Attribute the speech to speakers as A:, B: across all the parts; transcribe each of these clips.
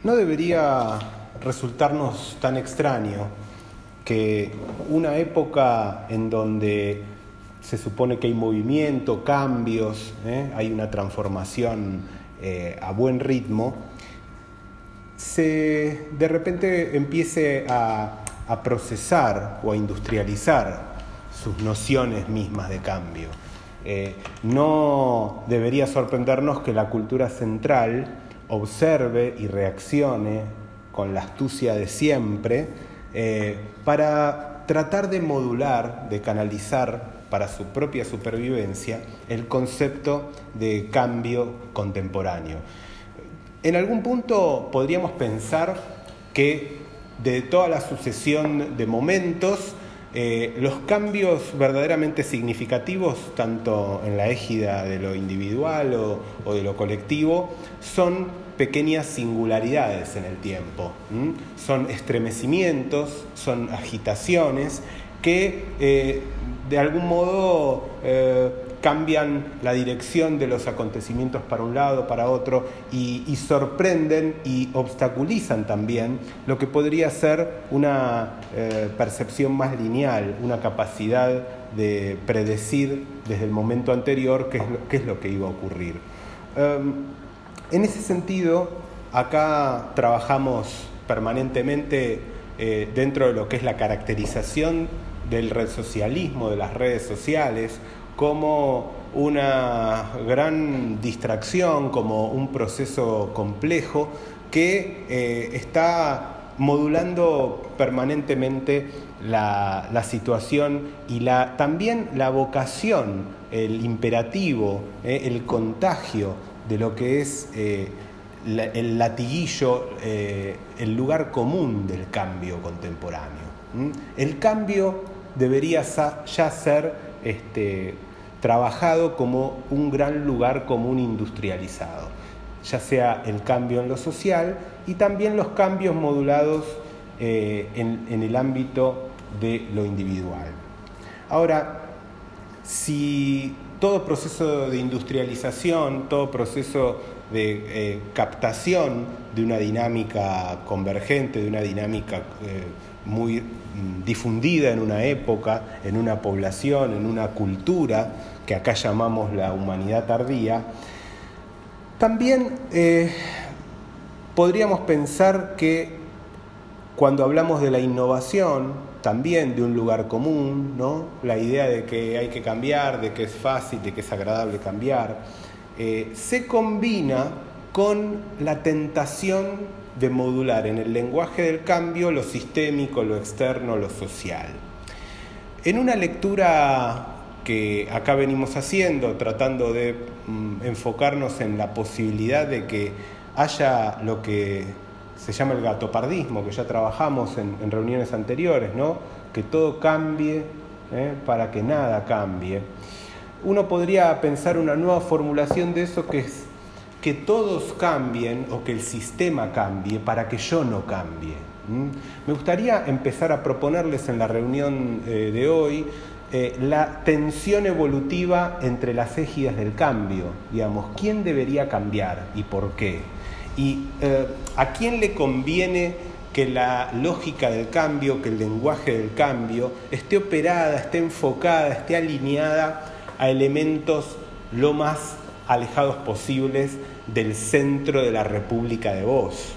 A: No debería resultarnos tan extraño que una época en donde se supone que hay movimiento, cambios, hay una transformación a buen ritmo, de repente empiece a procesar o a industrializar sus nociones mismas de cambio. No debería sorprendernos que la cultura central observe y reaccione con la astucia de siempre para tratar de modular, de canalizar para su propia supervivencia el concepto de cambio contemporáneo. En algún punto podríamos pensar que de toda la sucesión de momentos, los cambios verdaderamente significativos, tanto en la égida de lo individual o de lo colectivo, son pequeñas singularidades en el tiempo. Son estremecimientos, son agitaciones que de algún modo cambian la dirección de los acontecimientos para un lado, para otro, y sorprenden y obstaculizan también lo que podría ser una percepción más lineal, una capacidad de predecir desde el momento anterior qué es lo que iba a ocurrir. En ese sentido, acá trabajamos permanentemente dentro de lo que es la caracterización del redsocialismo, de las redes sociales, como una gran distracción, como un proceso complejo que está modulando permanentemente la situación y también la vocación, el imperativo, el contagio de lo que es el latiguillo, el lugar común del cambio contemporáneo. El cambio debería ya ser trabajado como un gran lugar común industrializado, ya sea el cambio en lo social y también los cambios modulados en el ámbito de lo individual. Ahora, si todo proceso de industrialización, todo proceso de captación de una dinámica convergente, de una dinámica muy difundida en una época, en una población, en una cultura que acá llamamos la humanidad tardía, también podríamos pensar que cuando hablamos de la innovación, también de un lugar común, ¿no? La idea de que hay que cambiar, de que es fácil, de que es agradable cambiar, se combina con la tentación de modular en el lenguaje del cambio lo sistémico, lo externo, lo social. En una lectura que acá venimos haciendo, tratando de enfocarnos en la posibilidad de que haya lo que se llama el gatopardismo, que ya trabajamos en reuniones anteriores, ¿no? Que todo cambie para que nada cambie. Uno podría pensar una nueva formulación de eso, que es que todos cambien o que el sistema cambie para que yo no cambie. Me gustaría empezar a proponerles en la reunión de hoy la tensión evolutiva entre las égidas del cambio. Digamos, ¿quién debería cambiar y por qué? Y ¿a quién le conviene que la lógica del cambio, que el lenguaje del cambio esté operada, esté enfocada, esté alineada a elementos lo más alejados posibles del centro de la República de Voz?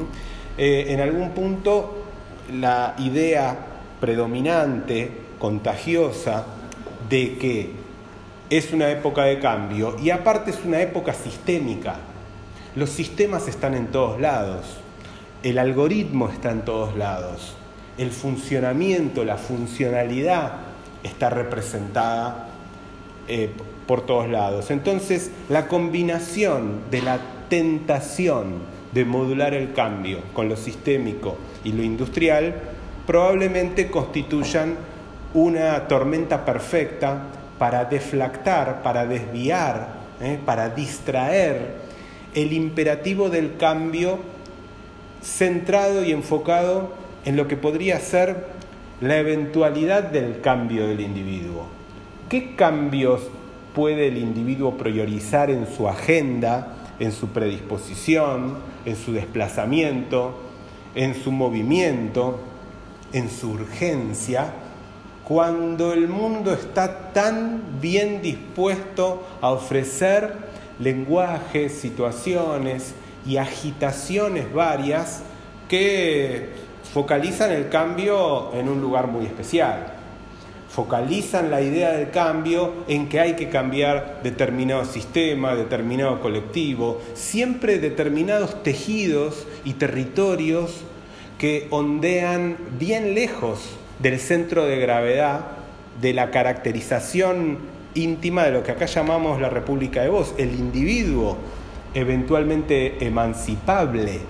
A: En algún punto la idea predominante, contagiosa, de que es una época de cambio y aparte es una época sistémica. Los sistemas están en todos lados, el algoritmo está en todos lados, el funcionamiento, la funcionalidad está representada por todos lados. Entonces, la combinación de la tentación de modular el cambio con lo sistémico y lo industrial probablemente constituyan una tormenta perfecta para deflactar, para desviar, para distraer el imperativo del cambio centrado y enfocado en lo que podría ser la eventualidad del cambio del individuo. ¿Qué cambios puede el individuo priorizar en su agenda en su predisposición, en su desplazamiento, en su movimiento, en su urgencia, cuando el mundo está tan bien dispuesto a ofrecer lenguajes, situaciones y agitaciones varias que focalizan el cambio en un lugar muy especial. Focalizan la idea del cambio en que hay que cambiar determinado sistema, determinado colectivo, siempre determinados tejidos y territorios que ondean bien lejos del centro de gravedad, de la caracterización íntima de lo que acá llamamos la República de Voz, el individuo eventualmente emancipable.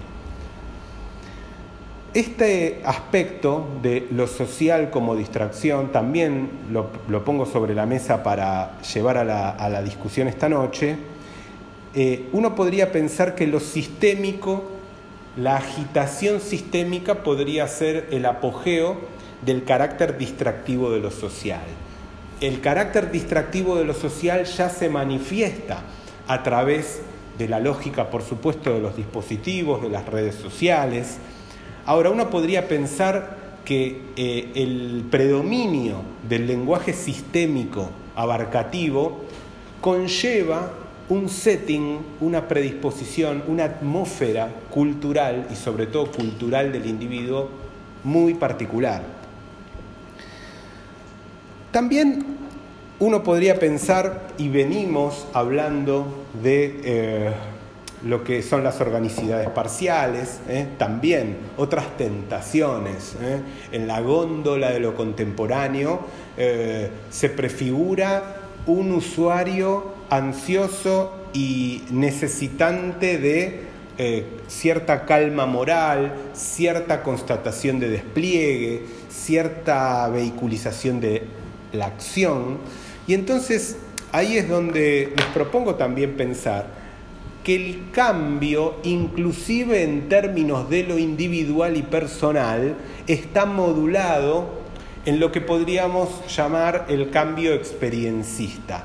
A: Este aspecto de lo social como distracción también lo pongo sobre la mesa para llevar a la discusión esta noche. Uno podría pensar que lo sistémico, la agitación sistémica podría ser el apogeo del carácter distractivo de lo social. El carácter distractivo de lo social ya se manifiesta a través de la lógica, por supuesto, de los dispositivos, de las redes sociales. Ahora, uno podría pensar que el predominio del lenguaje sistémico abarcativo conlleva un setting, una predisposición, una atmósfera cultural y sobre todo cultural del individuo muy particular. También uno podría pensar, y venimos hablando de lo que son las organicidades parciales, también otras tentaciones. En la góndola de lo contemporáneo se prefigura un usuario ansioso y necesitante de cierta calma moral, cierta constatación de despliegue, cierta vehiculización de la acción. Y entonces ahí es donde les propongo también pensar que el cambio, inclusive en términos de lo individual y personal, está modulado en lo que podríamos llamar el cambio experiencista.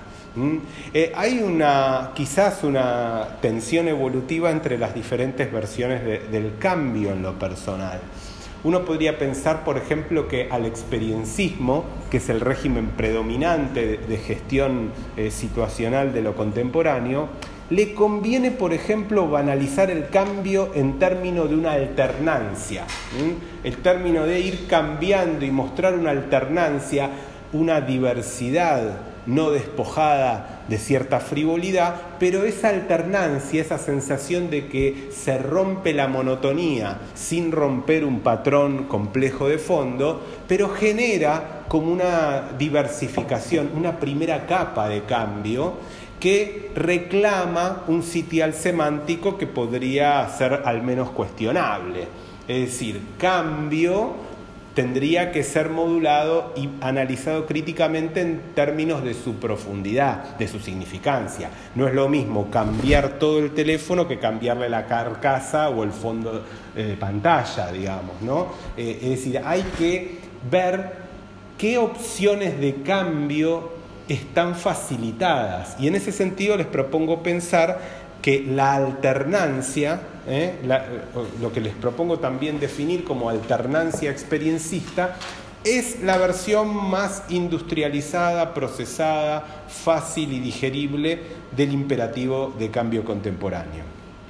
A: Hay quizás una tensión evolutiva entre las diferentes versiones del cambio en lo personal. Uno podría pensar, por ejemplo, que al experienciismo, que es el régimen predominante de gestión situacional de lo contemporáneo, le conviene, por ejemplo, banalizar el cambio en términos de una alternancia. El término de ir cambiando y mostrar una alternancia, una diversidad no despojada de cierta frivolidad, pero esa alternancia, esa sensación de que se rompe la monotonía sin romper un patrón complejo de fondo, pero genera como una diversificación, una primera capa de cambio que reclama un sitial semántico que podría ser al menos cuestionable. Es decir, cambio tendría que ser modulado y analizado críticamente en términos de su profundidad, de su significancia. No es lo mismo cambiar todo el teléfono que cambiarle la carcasa o el fondo de pantalla, digamos, ¿no? Es decir, hay que ver qué opciones de cambio están facilitadas. Y en ese sentido les propongo pensar que la alternancia, lo que les propongo también definir como alternancia experiencista, es la versión más industrializada, procesada, fácil y digerible del imperativo de cambio contemporáneo.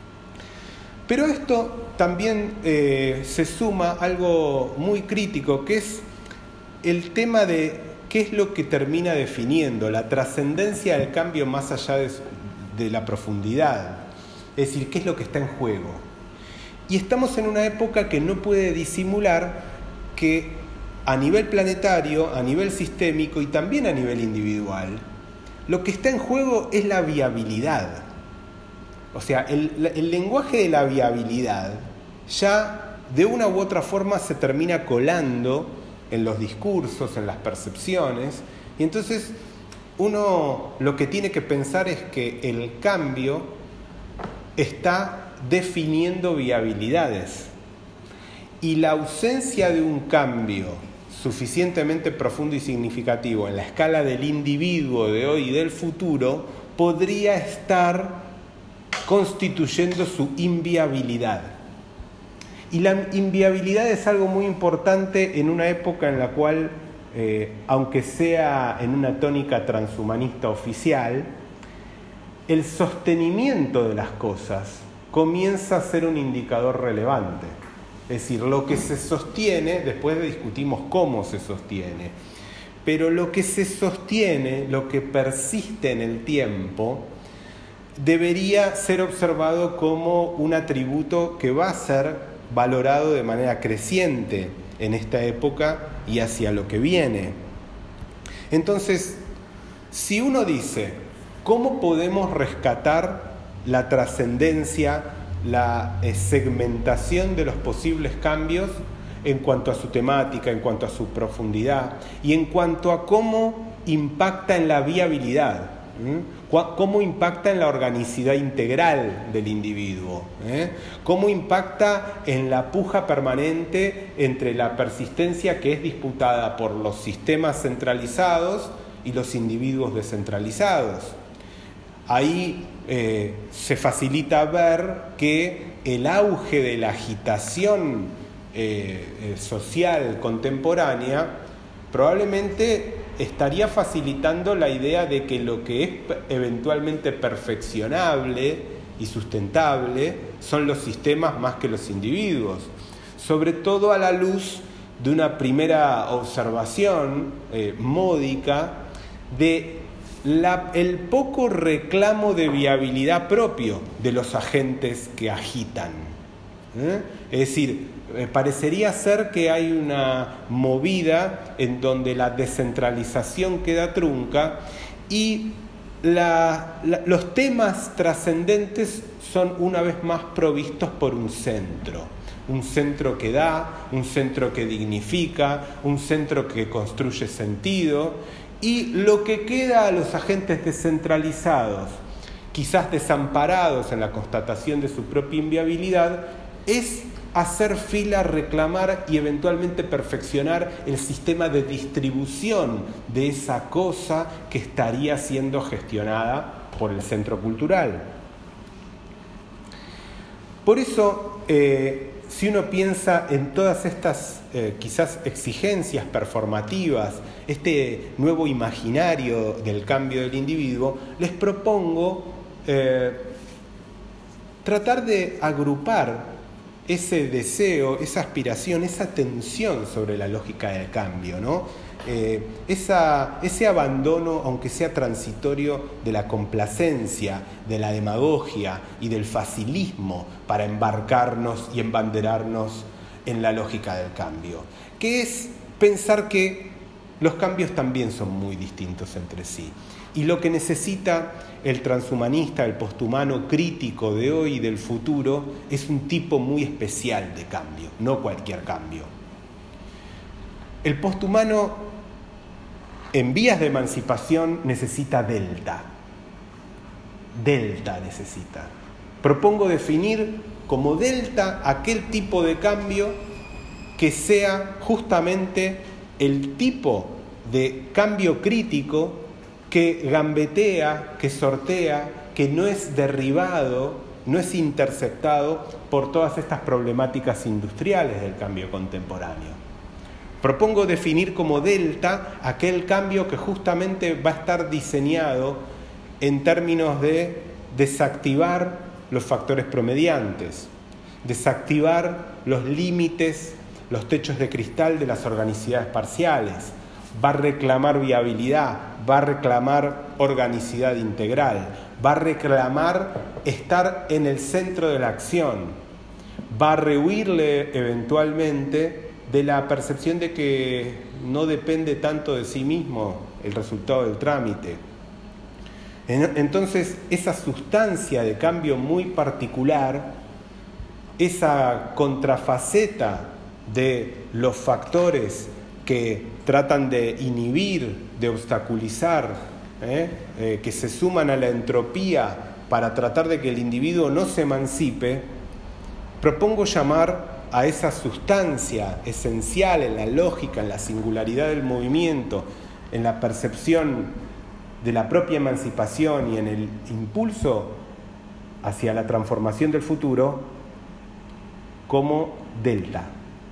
A: Pero esto también se suma algo muy crítico, que es el tema de qué es lo que termina definiendo la trascendencia del cambio más allá de la profundidad, es decir, qué es lo que está en juego. Y estamos en una época que no puede disimular que a nivel planetario, a nivel sistémico y también a nivel individual, lo que está en juego es la viabilidad. O sea, el lenguaje de la viabilidad ya de una u otra forma se termina colando en los discursos, en las percepciones, y entonces uno lo que tiene que pensar es que el cambio está definiendo viabilidades y la ausencia de un cambio suficientemente profundo y significativo en la escala del individuo de hoy y del futuro podría estar constituyendo su inviabilidad. Y la inviabilidad es algo muy importante en una época en la cual, aunque sea en una tónica transhumanista oficial, el sostenimiento de las cosas comienza a ser un indicador relevante. Es decir, lo que se sostiene, después discutimos cómo se sostiene, pero lo que se sostiene, lo que persiste en el tiempo, debería ser observado como un atributo que va a ser valorado de manera creciente en esta época y hacia lo que viene. Entonces, si uno dice, ¿cómo podemos rescatar la trascendencia, la segmentación de los posibles cambios en cuanto a su temática, en cuanto a su profundidad y en cuanto a cómo impacta en la viabilidad? ¿Cómo impacta en la organicidad integral del individuo? ¿Cómo impacta en la puja permanente entre la persistencia que es disputada por los sistemas centralizados y los individuos descentralizados? Ahí se facilita ver que el auge de la agitación social contemporánea probablemente estaría facilitando la idea de que lo que es eventualmente perfeccionable y sustentable son los sistemas más que los individuos, sobre todo a la luz de una primera observación módica de el poco reclamo de viabilidad propio de los agentes que agitan. Es decir, parecería ser que hay una movida en donde la descentralización queda trunca y los temas trascendentes son una vez más provistos por un centro que da, un centro que dignifica, un centro que construye sentido, y lo que queda a los agentes descentralizados, quizás desamparados en la constatación de su propia inviabilidad, es hacer fila, reclamar y eventualmente perfeccionar el sistema de distribución de esa cosa que estaría siendo gestionada por el centro cultural. Por eso, si uno piensa en todas estas quizás exigencias performativas, este nuevo imaginario del cambio del individuo, les propongo tratar de agrupar ese deseo, esa aspiración, esa tensión sobre la lógica del cambio, ¿no? Ese abandono, aunque sea transitorio, de la complacencia, de la demagogia y del facilismo para embarcarnos y embanderarnos en la lógica del cambio, que es pensar que los cambios también son muy distintos entre sí. Y lo que necesita el transhumanista, el posthumano crítico de hoy y del futuro, es un tipo muy especial de cambio, no cualquier cambio. El posthumano en vías de emancipación necesita delta. Delta necesita. Propongo definir como delta aquel tipo de cambio que sea justamente el tipo de cambio crítico que gambetea, que sortea, que no es derribado, no es interceptado por todas estas problemáticas industriales del cambio contemporáneo. Propongo definir como delta aquel cambio que justamente va a estar diseñado en términos de desactivar los factores promediantes, desactivar los límites, los techos de cristal de las organicidades parciales, va a reclamar viabilidad, va a reclamar organicidad integral, va a reclamar estar en el centro de la acción, va a rehuirle eventualmente de la percepción de que no depende tanto de sí mismo el resultado del trámite. Entonces, esa sustancia de cambio muy particular, esa contrafaceta de los factores que tratan de inhibir, de obstaculizar, que se suman a la entropía para tratar de que el individuo no se emancipe, propongo llamar a esa sustancia esencial en la lógica, en la singularidad del movimiento, en la percepción de la propia emancipación y en el impulso hacia la transformación del futuro como Delta.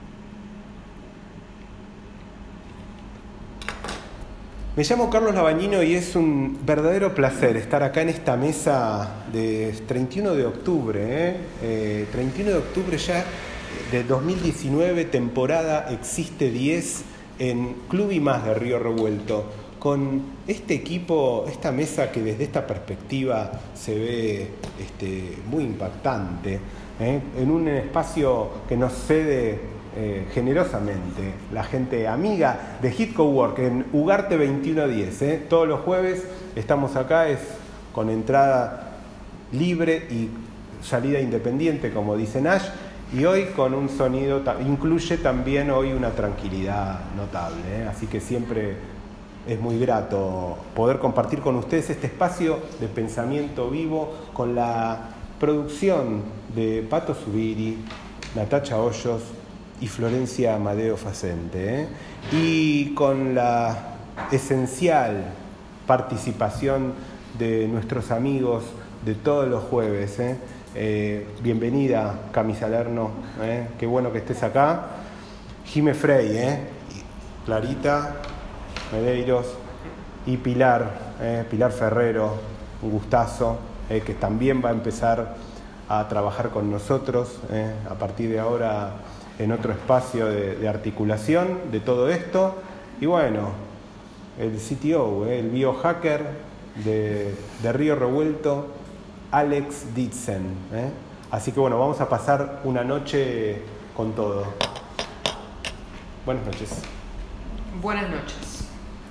A: Me llamo Carlos Labañino y es un verdadero placer estar acá en esta mesa de 31 de octubre. 31 de octubre ya de 2019, temporada Existe 10 en Club y Más de Río Revuelto. Con este equipo, esta mesa que desde esta perspectiva se ve muy impactante, en un espacio que nos cede generosamente la gente amiga de Hit Cowork en Ugarte 2110. Todos los jueves estamos acá, es con entrada libre y salida independiente, como dice Nash, y hoy con un sonido, incluye también hoy una tranquilidad notable, así que siempre es muy grato poder compartir con ustedes este espacio de pensamiento vivo con la producción de Pato Zubiri, Natacha Hoyos y Florencia Amadeo Facente, y con la esencial participación de nuestros amigos de todos los jueves. Bienvenida, Cami Salerno, qué bueno que estés acá. Jime Frey, Clarita Medeiros y Pilar Ferrero, un gustazo, que también va a empezar a trabajar con nosotros a partir de ahora en otro espacio de articulación de todo esto. Y bueno, el CTO, el biohacker de Río Revuelto, Alex Ditzen. Así que bueno, vamos a pasar una noche con todo. Buenas noches.
B: Buenas noches.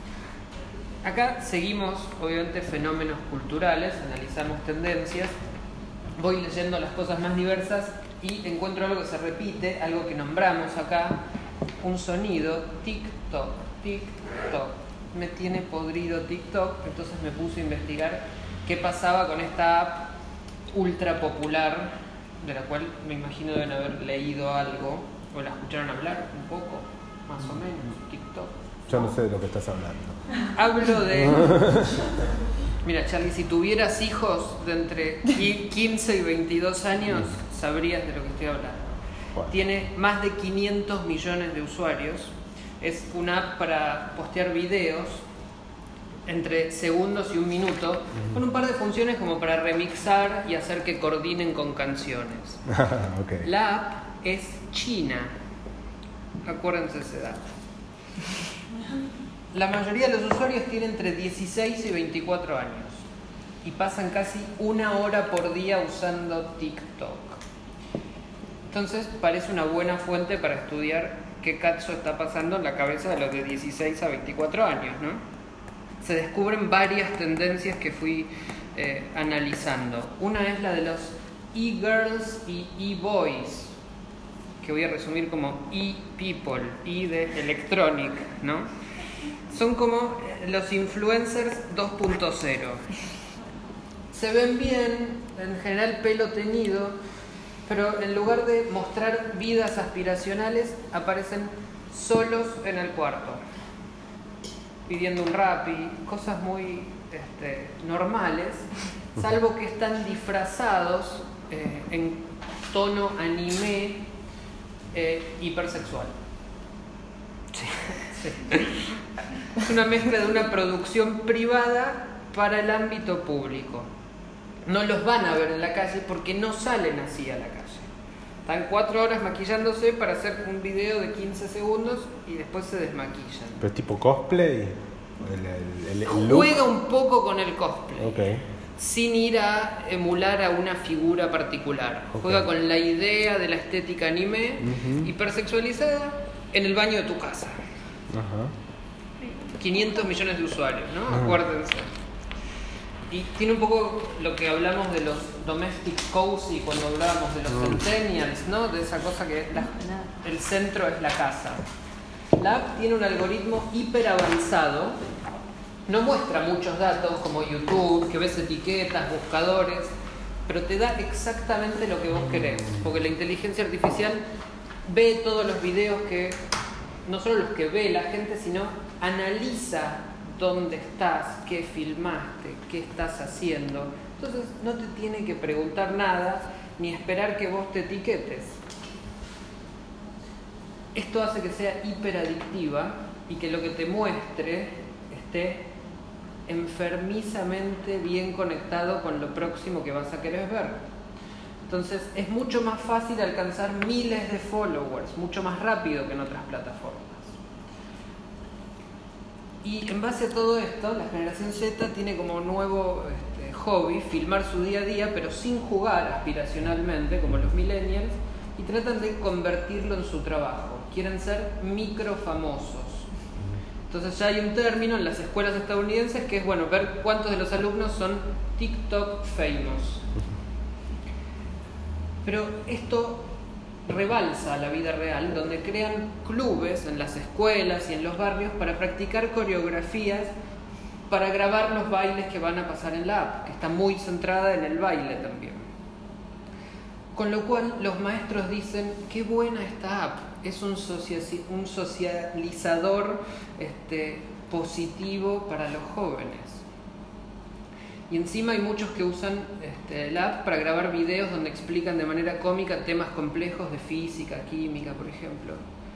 B: Acá seguimos, obviamente, fenómenos culturales, analizamos tendencias, voy leyendo las cosas más diversas y encuentro algo que se repite, algo que nombramos acá, un sonido, TikTok, TikTok. Me tiene podrido TikTok, entonces me puse a investigar qué pasaba con esta app ultra popular, de la cual me imagino deben haber leído algo, o la escucharon hablar un poco, más o menos, TikTok.
A: Yo no sé de lo que estás hablando.
B: Hablo de... Mira, Charlie, si tuvieras hijos de entre 15 y 22 años, sabrías de lo que estoy hablando.
A: Bueno.
B: Tiene más de 500 millones de usuarios. Es una app para postear videos entre segundos y un minuto, con un par de funciones como para remixar y hacer que coordinen con canciones.
A: Okay.
B: La app es china. Acuérdense ese dato. La mayoría de los usuarios tienen entre 16 y 24 años y pasan casi 1 hora por día usando TikTok. Entonces parece una buena fuente para estudiar qué cacho está pasando en la cabeza de los de 16 a 24 años, ¿no? Se descubren varias tendencias que fui analizando. Una es la de los e-girls y e-boys, que voy a resumir como e-people, e de electronic, ¿no? Son como los influencers 2.0. Se ven bien, en general pelo teñido, pero en lugar de mostrar vidas aspiracionales, aparecen solos en el cuarto, pidiendo un Rappi, cosas muy normales, salvo que están disfrazados en tono anime hipersexual. Sí. Es una mezcla de una producción privada para el ámbito público. No los van a ver en la calle porque no salen así a la calle. Están 4 horas maquillándose para hacer un video de 15 segundos y después se desmaquillan.
A: ¿Pero es tipo cosplay? ¿El look?
B: Juega un poco con el cosplay.
A: Okay.
B: Sin ir a emular a una figura particular.
A: Okay.
B: Juega con la idea de la estética anime hipersexualizada en el baño de tu casa.
A: Ajá.
B: 500 millones de usuarios, ¿no? Acuérdense. Y tiene un poco lo que hablamos de los domestic cozy cuando hablábamos de los centennials, ¿no? De esa cosa que el centro es la casa. La app tiene un algoritmo hiper avanzado, no muestra muchos datos como YouTube, que ves etiquetas, buscadores, pero te da exactamente lo que vos querés, porque la inteligencia artificial ve todos los videos que, no solo los que ve la gente, sino analiza dónde estás, qué filmaste, qué estás haciendo, Entonces no te tiene que preguntar nada ni esperar que vos te etiquetes. Esto hace que sea hiperadictiva y que lo que te muestre esté enfermizamente bien conectado con lo próximo que vas a querer ver. Entonces es mucho más fácil alcanzar miles de followers, mucho más rápido que en otras plataformas. Y en base a todo esto, la generación Z tiene como nuevo hobby filmar su día a día, pero sin jugar aspiracionalmente, como los millennials, y tratan de convertirlo en su trabajo. Quieren ser microfamosos. Entonces ya hay un término en las escuelas estadounidenses que es, bueno, ver cuántos de los alumnos son TikTok famous. Pero esto rebalsa a la vida real, donde crean clubes en las escuelas y en los barrios para practicar coreografías para grabar los bailes que van a pasar en la app, que está muy centrada en el baile también. Con lo cual los maestros dicen, qué buena esta app, es un socializador positivo para los jóvenes. Y encima hay muchos que usan la app para grabar videos donde explican de manera cómica temas complejos de física, química, por ejemplo.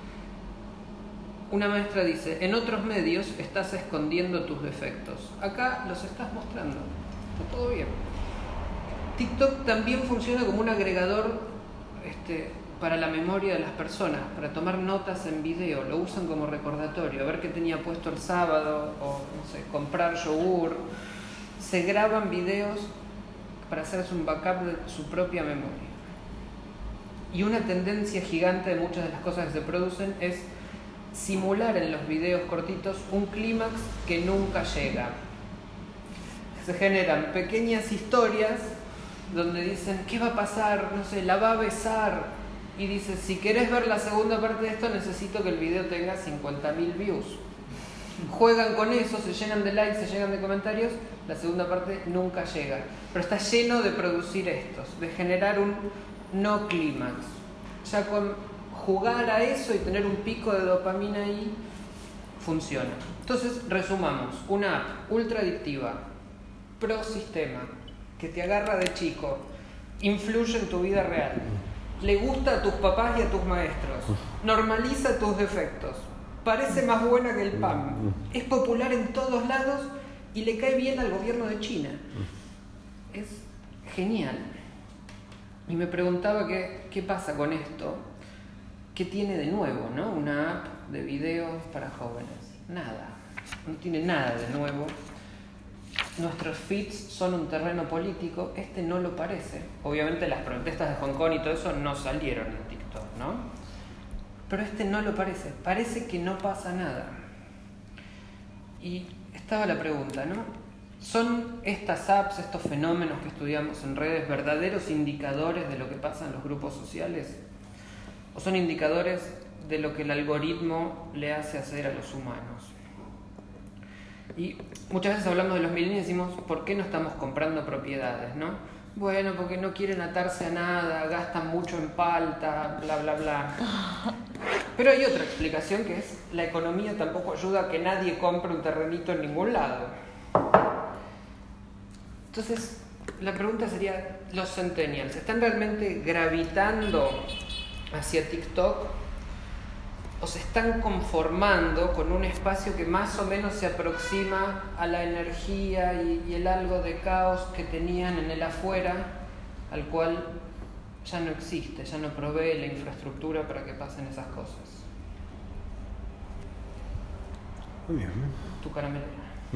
B: Una maestra dice, en otros medios estás escondiendo tus defectos. Acá los estás mostrando. Está todo bien. TikTok también funciona como un agregador para la memoria de las personas, para tomar notas en video. Lo usan como recordatorio, a ver qué tenía puesto el sábado, o no sé, comprar yogur. Se graban videos para hacerse un backup de su propia memoria. Y una tendencia gigante de muchas de las cosas que se producen es simular en los videos cortitos un clímax que nunca llega. Se generan pequeñas historias donde dicen, ¿qué va a pasar? No sé, la va a besar. Y dice, si querés ver la segunda parte de esto, necesito que el video tenga 50.000 views. Juegan con eso, se llenan de likes, se llenan de comentarios, la segunda parte nunca llega. Pero está lleno de producir estos, de generar un no clímax. Ya con jugar a eso y tener un pico de dopamina ahí, funciona. Entonces, resumamos, una app ultra adictiva, pro sistema, que te agarra de chico, influye en tu vida real, le gusta a tus papás y a tus maestros, normaliza tus defectos, parece más buena que el pan, es popular en todos lados y le cae bien al gobierno de China. Es genial. Y me preguntaba qué pasa con esto, qué tiene de nuevo, ¿no? Una app de videos para jóvenes. Nada, no tiene nada de nuevo. Nuestros feeds son un terreno político, no lo parece. Obviamente las protestas de Hong Kong y todo eso no salieron en TikTok, ¿no? Pero no lo parece, parece que no pasa nada. Y estaba la pregunta, ¿no? ¿Son estas apps, estos fenómenos que estudiamos en redes, verdaderos indicadores de lo que pasa en los grupos sociales? ¿O son indicadores de lo que el algoritmo le hace hacer a los humanos? Y muchas veces hablamos de los millennials y decimos, ¿por qué no estamos comprando propiedades, no? Bueno, porque no quieren atarse a nada, gastan mucho en palta, bla, bla, bla. Pero hay otra explicación que es, la economía tampoco ayuda a que nadie compre un terrenito en ningún lado. Entonces, la pregunta sería, ¿los centennials están realmente gravitando hacia TikTok o se están conformando con un espacio que más o menos se aproxima a la energía y el algo de caos que tenían en el afuera, al cual ya no existe, ya no provee la infraestructura para que pasen esas cosas?
A: Muy bien.
B: Tu caramelera.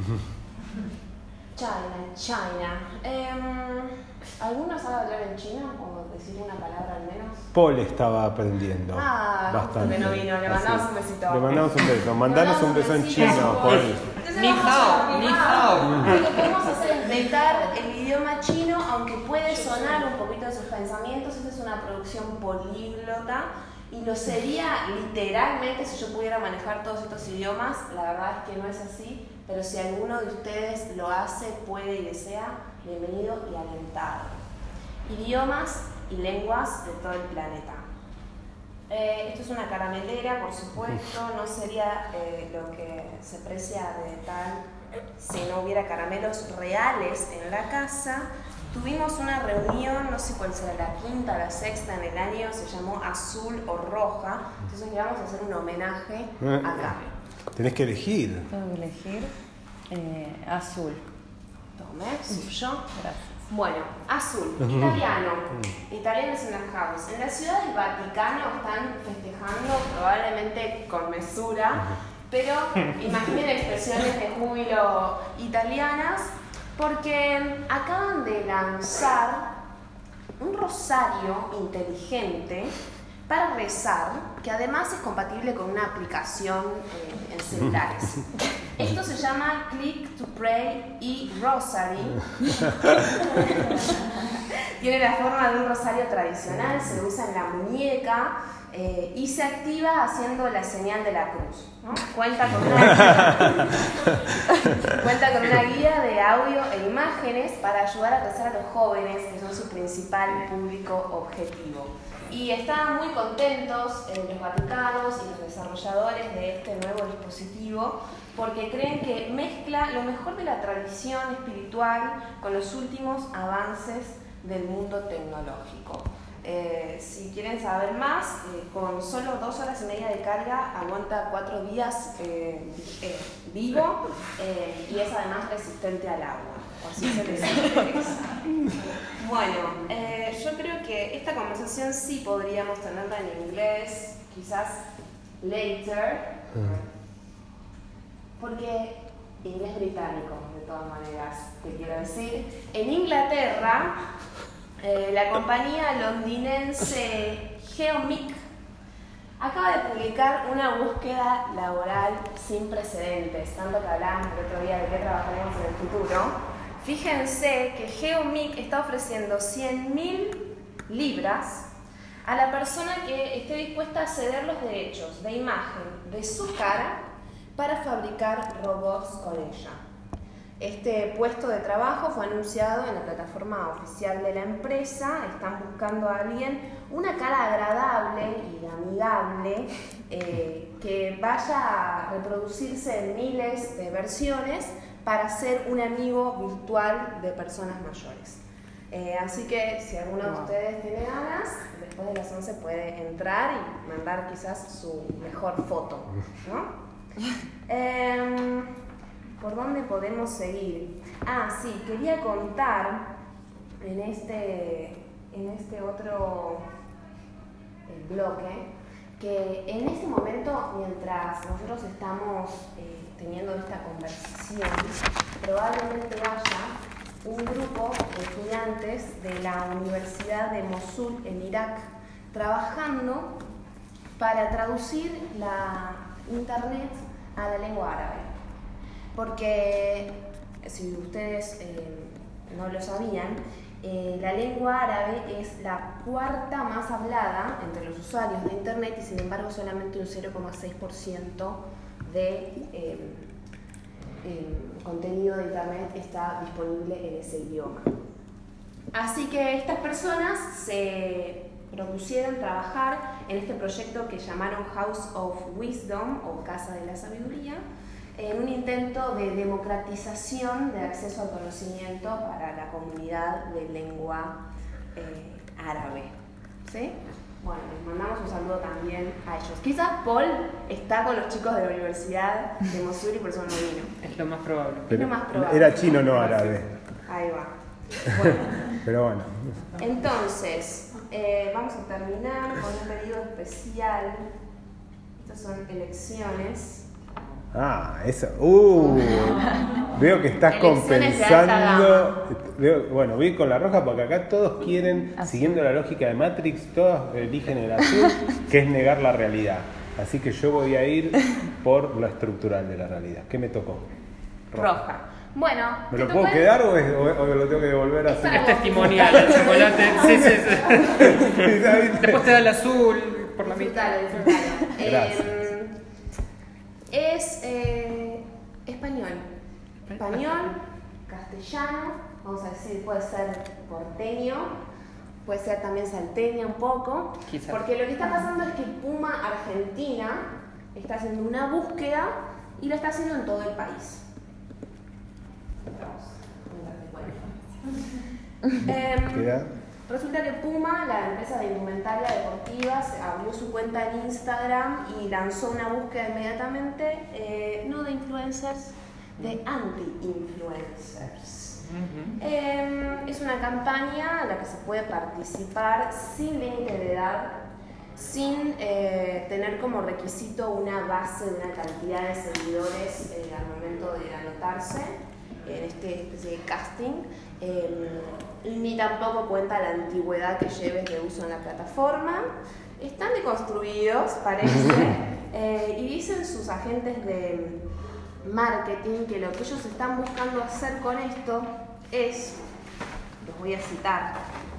C: China. ¿Alguno sabe hablar en chino o decir una palabra al menos?
A: Paul estaba aprendiendo bastante.
C: Que no vino, le mandamos un besito.
A: Le mandamos un beso. Mandanos un beso en chino, Paul.
B: Ni hao, ni hao.
C: Lo que podemos hacer es inventar el idioma chino, aunque puede sonar un poquito de sus pensamientos. Esta es una producción políglota y lo sería literalmente si yo pudiera manejar todos estos idiomas. La verdad es que no es así, pero si alguno de ustedes lo hace, puede y desea, bienvenido y alentado. Idiomas y lenguas de todo el planeta. Esto es una caramelera, por supuesto, no sería lo que se precia de tal si no hubiera caramelos reales en la casa. tuvimos una reunión, no sé cuál será, la quinta o la sexta en el año, se llamó Azul o Roja, entonces le vamos a hacer un homenaje acá.
A: Tenés que elegir.
D: Tengo que elegir azul.
C: Tome, suyo.
D: Gracias.
C: Bueno, azul, italiano. Italianos in the house. En la ciudad del Vaticano están festejando, probablemente con mesura, pero imaginen expresiones de júbilo italianas, porque acaban de lanzar un rosario inteligente para rezar, que además es compatible con una aplicación en celulares. Esto se llama Click to Pray y Rosary. Tiene la forma de un rosario tradicional, se usa en la muñeca y se activa haciendo la señal de la cruz, ¿no? Cuenta con una guía de audio e imágenes para ayudar a rezar a los jóvenes, que son su principal público objetivo. Y estaban muy contentos los vaticanos y los desarrolladores de este nuevo dispositivo porque creen que mezcla lo mejor de la tradición espiritual con los últimos avances del mundo tecnológico. Si quieren saber más, con solo 2 horas y media de carga aguanta 4 días vivo y es además resistente al agua. Así se les interesa. Bueno, yo creo que esta conversación sí podríamos tenerla en inglés, quizás later, porque inglés británico, de todas maneras, te quiero decir. En Inglaterra, la compañía londinense Geomic acaba de publicar una búsqueda laboral sin precedentes, tanto que hablamos el otro día de qué trabajaremos en el futuro. Fíjense que Geomic está ofreciendo 100.000 libras a la persona que esté dispuesta a ceder los derechos de imagen de su cara para fabricar robots con ella. Este puesto de trabajo fue anunciado en la plataforma oficial de la empresa. Están buscando a alguien, una cara agradable y amigable, que vaya a reproducirse en miles de versiones para ser un amigo virtual de personas mayores. Así que si alguno de ustedes tiene ganas, después de las 11 puede entrar y mandar quizás su mejor foto, ¿no? ¿Por dónde podemos seguir? Sí, quería contar en este otro bloque que en este momento, mientras nosotros estamos teniendo esta conversación, probablemente haya un grupo de estudiantes de la Universidad de Mosul en Irak trabajando para traducir la internet a la lengua árabe. Porque, si ustedes no lo sabían, la lengua árabe es la 4ª más hablada entre los usuarios de internet y sin embargo solamente un 0,6% de contenido de internet está disponible en ese idioma. Así que estas personas se propusieron trabajar en este proyecto que llamaron House of Wisdom o Casa de la Sabiduría, en un intento de democratización de acceso al conocimiento para la comunidad de lengua árabe. ¿Sí? Bueno, les mandamos un saludo también a ellos. Quizás Paul está con los chicos de la Universidad de Mosul y por eso no vino.
B: Es lo más probable.
C: Es lo más probable.
A: Era chino, no árabe.
C: Ahí va. Bueno.
A: Pero bueno.
C: Entonces, vamos a terminar con un pedido especial. Estas son elecciones.
A: Eso. Veo que estás compensando. Bueno, voy con la roja porque acá todos quieren, siguiendo la lógica de Matrix, todos eligen el azul, que es negar la realidad. Así que yo voy a ir por lo estructural de la realidad. ¿Qué me tocó?
C: Roja. Bueno,
A: ¿me lo puedo quedar o lo tengo que devolver así?
B: Es testimonial, el chocolate. Sí. Después te da el azul por la mitad.
C: Disfrutalo.
A: Gracias.
C: Es español, castellano, vamos a decir, puede ser porteño, puede ser también salteña un poco,
B: quizás. Porque
C: lo que está pasando es que Puma Argentina está haciendo una búsqueda y lo está haciendo en todo el país.
A: Queda.
C: Resulta que Puma, la empresa de indumentaria deportiva, abrió su cuenta en Instagram y lanzó una búsqueda inmediatamente, no de influencers, de anti-influencers. Es una campaña en la que se puede participar sin límite de edad, sin tener como requisito una base de una cantidad de seguidores al momento de anotarse en este especie de casting, ni tampoco cuenta la antigüedad que lleves de uso en la plataforma. Están deconstruidos, parece, y dicen sus agentes de marketing que lo que ellos están buscando hacer con esto es, los voy a citar,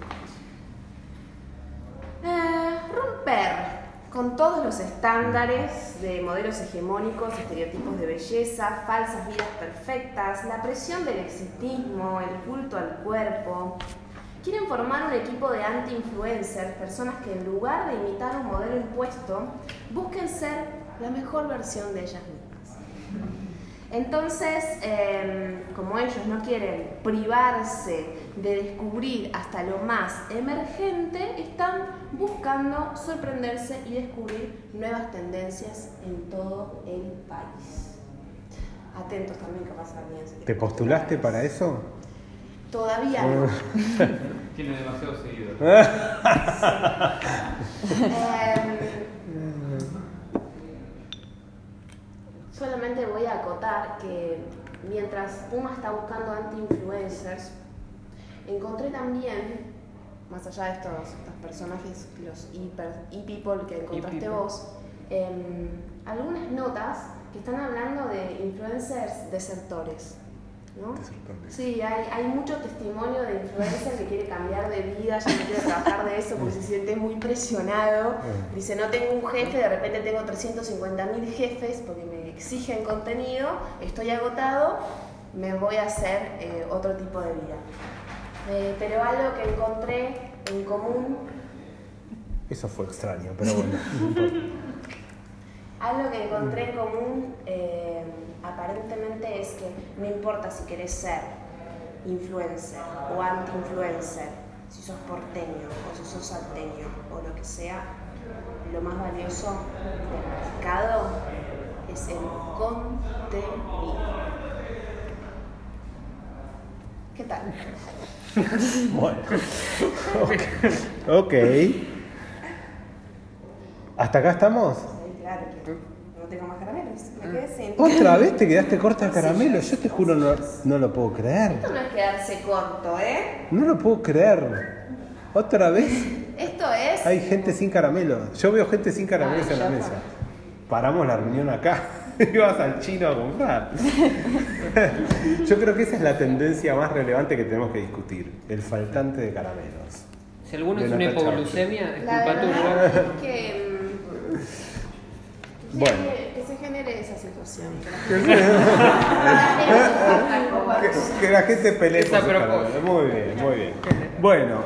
C: romper con todos los estándares de modelos hegemónicos, estereotipos de belleza, falsas vidas perfectas, la presión del exitismo, el culto al cuerpo. Quieren formar un equipo de anti-influencers, personas que en lugar de imitar un modelo impuesto, busquen ser la mejor versión de ellas mismas. Entonces, como ellos no quieren privarse de descubrir hasta lo más emergente, están buscando sorprenderse y descubrir nuevas tendencias en todo el país. Atentos también, capaz alguien.
A: ¿Te postulaste para eso?
C: Todavía no.
E: Tiene demasiados seguidores.
C: Solamente voy a acotar que mientras Puma está buscando anti-influencers, encontré también, más allá de estos personajes, los e-people que encontraste vos, algunas notas que están hablando de influencers desertores, ¿no? Sí, hay mucho testimonio de influencer que quiere cambiar de vida, ya no quiere trabajar de eso porque se siente muy presionado. Dice, no tengo un jefe, de repente tengo 350.000 jefes porque me exigen contenido, estoy agotado, me voy a hacer otro tipo de vida. Pero algo que encontré en común...
A: Eso fue extraño, pero bueno.
C: Algo que encontré en común aparentemente es que no importa si querés ser influencer o anti-influencer, si sos porteño o si sos salteño o lo que sea, lo más valioso del mercado es el contenido. ¿Qué tal?
A: Bueno. Ok. ¿Hasta acá estamos?
C: Sí, claro que no tengo más caramelos. Me quedé sin.
A: ¿Otra vez te quedaste corta de caramelo? Yo te juro, no lo puedo creer.
C: Esto no es quedarse corto, ¿eh?
A: No lo puedo creer. ¿Otra vez?
C: Esto es...
A: Hay gente sin caramelo. Yo veo gente sin caramelos en la mesa. Paramos la reunión acá. Y vas al chino a comprar. Yo creo que esa es la tendencia más relevante que tenemos que discutir. El faltante de caramelos.
B: Si alguno
A: De
B: es una
A: Natacha
B: hipoglucemia, es
C: La
B: culpa
C: verdad
B: tuya.
C: es que...
A: Bueno.
C: Que se genere esa situación.
A: Que la gente pelee
B: Esa
A: por sus
B: propuesta.
A: caramelos. Muy bien, muy bien. Bueno,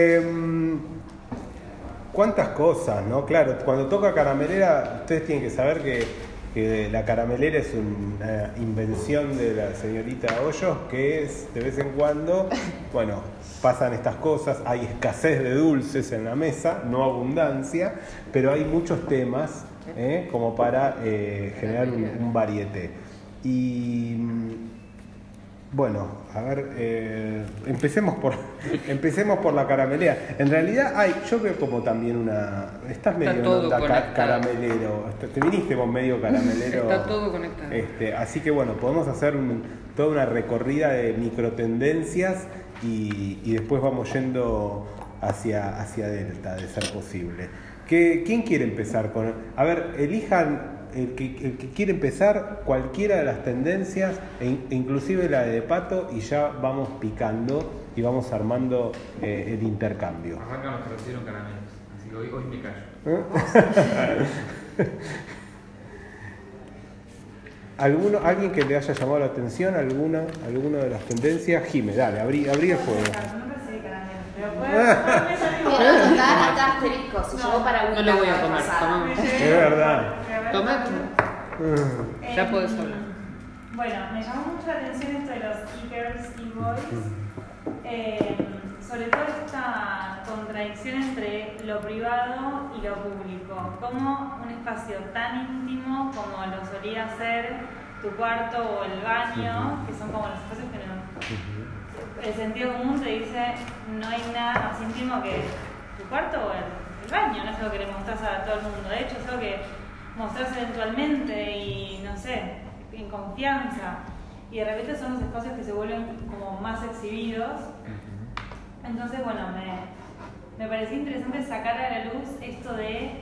A: cuántas cosas, ¿no? Claro, cuando toca caramelera, ustedes tienen que saber que la caramelera es una invención de la señorita Hoyos, que es, de vez en cuando, bueno, pasan estas cosas, hay escasez de dulces en la mesa, no abundancia, pero hay muchos temas como para generar un varieté. Y bueno, a ver, empecemos por la caramelera. En realidad yo veo como también estás medio en
B: todo
A: onda
B: conectado.
A: caramelero, te viniste con medio caramelero.
B: Está todo conectado.
A: Así que bueno, podemos hacer toda una recorrida de microtendencias y después vamos yendo hacia Delta, de ser posible. ¿Quién quiere empezar con? A ver, elijan el que quiere empezar cualquiera de las tendencias, inclusive la de Pato, y ya vamos picando y vamos armando el intercambio.
E: Arrancan los que recibieron caramelos, así que hoy me callo.
A: ¿Alguien que le haya llamado la atención alguna de las tendencias? Jime, dale, abrí el juego.
F: No recibí caramelos, pero puedo
C: Quiero anotar acá asterisco, si llegó para
B: No lo voy a tomar, tomame.
A: Es verdad.
B: Toma. Ya podés hablar.
F: Bueno, me llamó mucho la atención esto de los e-girls y boys. sobre todo esta contradicción entre lo privado y lo público. Como un espacio tan íntimo como lo solía ser tu cuarto o el baño, que son como los espacios que no... El sentido común te dice no hay nada más íntimo que tu cuarto o el baño, no es algo que le mostrás a todo el mundo. De hecho, es algo que mostrás eventualmente y, no sé, en confianza. Y de repente son los espacios que se vuelven como más exhibidos. Entonces, bueno, me pareció interesante sacar a la luz esto de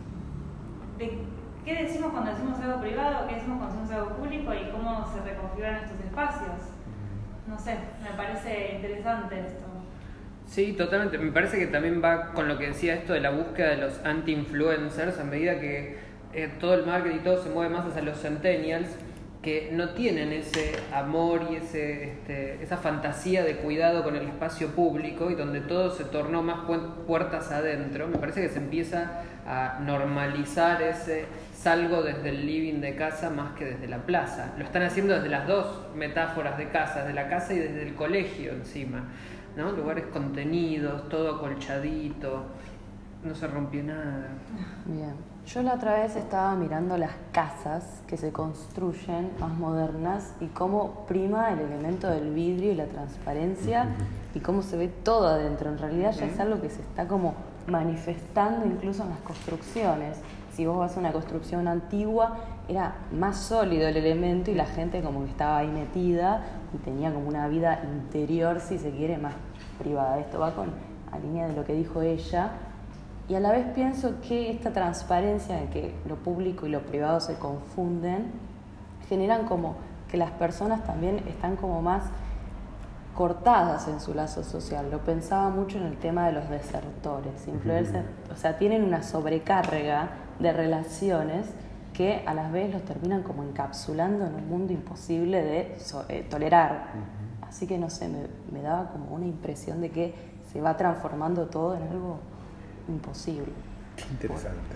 F: qué decimos cuando decimos algo privado, qué decimos cuando decimos algo público y cómo se reconfiguran estos espacios. No sé, me parece interesante esto.
B: Sí, totalmente. Me parece que también va con lo que decía esto de la búsqueda de los anti-influencers, a medida que todo el marketing y todo se mueve más hacia los centennials, que no tienen ese amor y esa fantasía de cuidado con el espacio público y donde todo se tornó más puertas adentro. Me parece que se empieza a normalizar ese salgo desde el living de casa más que desde la plaza. Lo están haciendo desde las dos metáforas de casa, desde la casa y desde el colegio encima, ¿no? Lugares contenidos, todo acolchadito, no se rompió nada.
D: Bien. Yo la otra vez estaba mirando las casas que se construyen más modernas y cómo prima el elemento del vidrio y la transparencia y cómo se ve todo adentro. En realidad ya es algo que se está como manifestando incluso en las construcciones. Si vos vas a una construcción antigua, era más sólido el elemento y la gente como que estaba ahí metida y tenía como una vida interior, si se quiere, más privada. Esto va a línea de lo que dijo ella. Y a la vez pienso que esta transparencia de que lo público y lo privado se confunden, generan como que las personas también están como más cortadas en su lazo social. Lo pensaba mucho en el tema de los desertores, influencers, o sea, tienen una sobrecarga de relaciones que a la vez los terminan como encapsulando en un mundo imposible de tolerar. Así que no sé, me daba como una impresión de que se va transformando todo en algo imposible.
A: Qué interesante.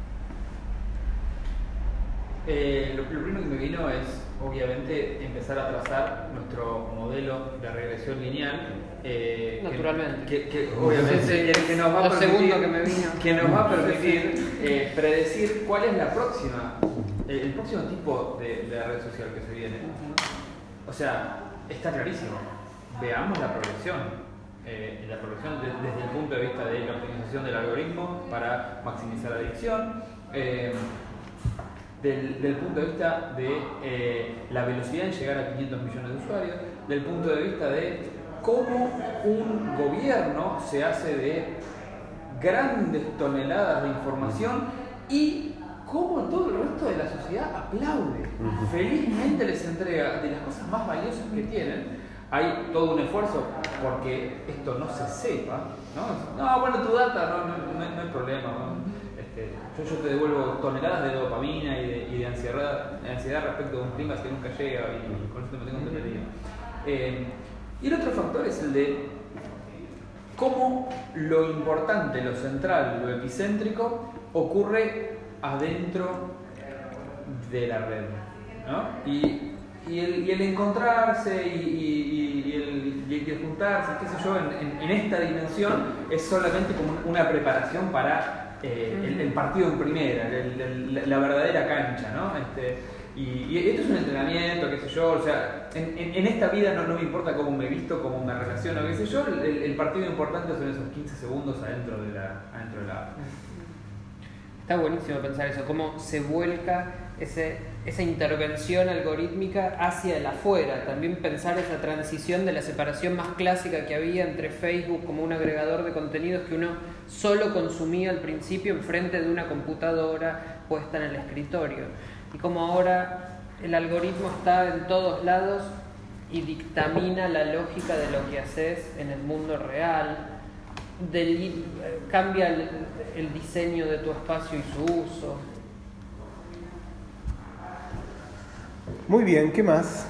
E: Lo primero que me vino es, obviamente, empezar a trazar nuestro modelo de regresión lineal.
B: Naturalmente.
E: Que obviamente que nos va a permitir predecir cuál es el próximo tipo de red social que se viene. O sea, está clarísimo. Veamos la progresión. La progresión desde el punto de vista de la optimización del algoritmo para maximizar la adicción, del punto de vista de la velocidad en llegar a 500 millones de usuarios, del punto de vista de cómo un gobierno se hace de grandes toneladas de información y cómo todo el resto de la sociedad aplaude, felizmente les entrega de las cosas más valiosas que tienen. Hay todo un esfuerzo porque esto no se sepa, ¿no? No, bueno, tu data no hay problema, ¿no? Yo te devuelvo toneladas de dopamina y de ansiedad respecto de un clima que nunca llega y con esto me tengo entendido. Y el otro factor es el de cómo lo importante, lo central, lo epicéntrico ocurre adentro de la red, ¿no? Y el encontrarse y el juntarse, qué sé yo, en esta dimensión es solamente como una preparación para el partido en primera, la verdadera cancha, ¿no? Y esto es un entrenamiento, qué sé yo, o sea, en esta vida no me importa cómo me visto, cómo me relaciono, qué sé yo, el partido importante son esos 15 segundos adentro de la app.
B: Está buenísimo pensar eso, cómo se vuelca esa intervención algorítmica hacia el afuera. También pensar esa transición de la separación más clásica que había entre Facebook como un agregador de contenidos que uno solo consumía al principio enfrente de una computadora puesta en el escritorio. Y como ahora el algoritmo está en todos lados y dictamina la lógica de lo que haces en el mundo real, cambia el diseño de tu espacio y su uso.
A: Muy bien, ¿qué más?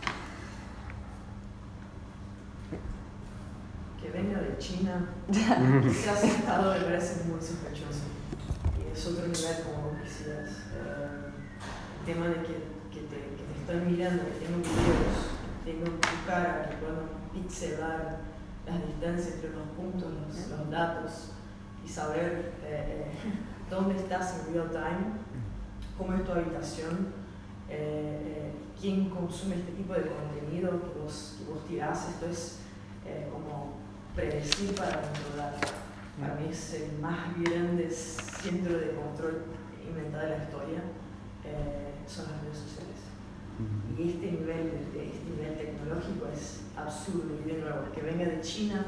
G: Que venga de China, que sea aceptado, me parece muy sospechoso. Y es otro nivel, como vos decías. El tema de que te están mirando, que tengan videos, que tengan tu cara, que puedan pixelar las distancias entre los puntos, los datos, y saber dónde estás en real time, cómo es tu habitación, quién consume este tipo de contenido que vos tirás. Esto es como predecir para controlar. Para mí es el más grande centro de control inventado de la historia, son las redes sociales. Y este nivel tecnológico es absurdo. Y de nuevo, que venga de China,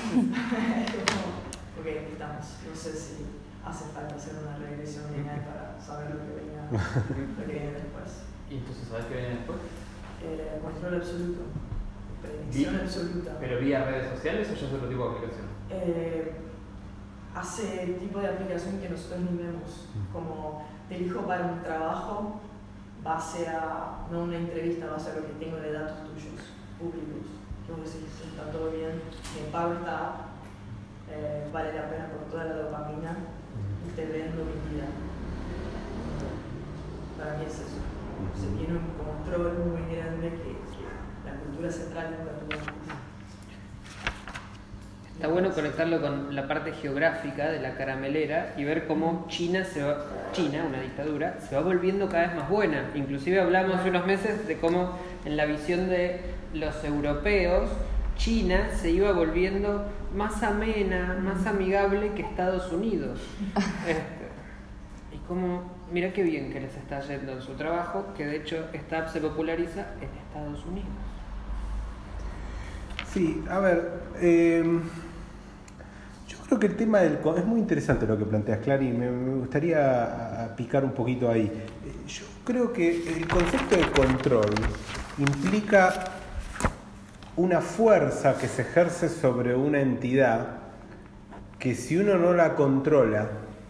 G: ok, estamos. No sé si hace falta hacer una regresión lineal para saber lo que viene después.
E: ¿Y entonces sabes qué viene después?
G: Control absoluto, predicción absoluta.
E: ¿Pero vía redes sociales o ya es otro tipo de aplicación?
G: Hace el tipo de aplicación que nosotros ni vemos, como te elijo para un trabajo base a, no una entrevista, base a lo que tengo de datos tuyos, públicos. Que vos decís, está todo bien, me pago esta app, vale la pena por toda la dopamina y te vendo mi vida. Para mí es eso. Se tiene un control muy grande que la cultura central nunca tuvo antes.
B: Está bueno conectarlo con la parte geográfica de la caramelera y ver cómo China, una dictadura, se va volviendo cada vez más buena. Inclusive hablamos hace unos meses de cómo en la visión de los europeos, China se iba volviendo más amena, más amigable que Estados Unidos. Y como, mira qué bien que les está yendo en su trabajo, que de hecho esta app se populariza en Estados Unidos.
A: Sí, a ver, yo creo que el tema es muy interesante lo que planteas, Clary, y me gustaría picar un poquito ahí. Yo creo que el concepto de control implica una fuerza que se ejerce sobre una entidad que si uno no la controla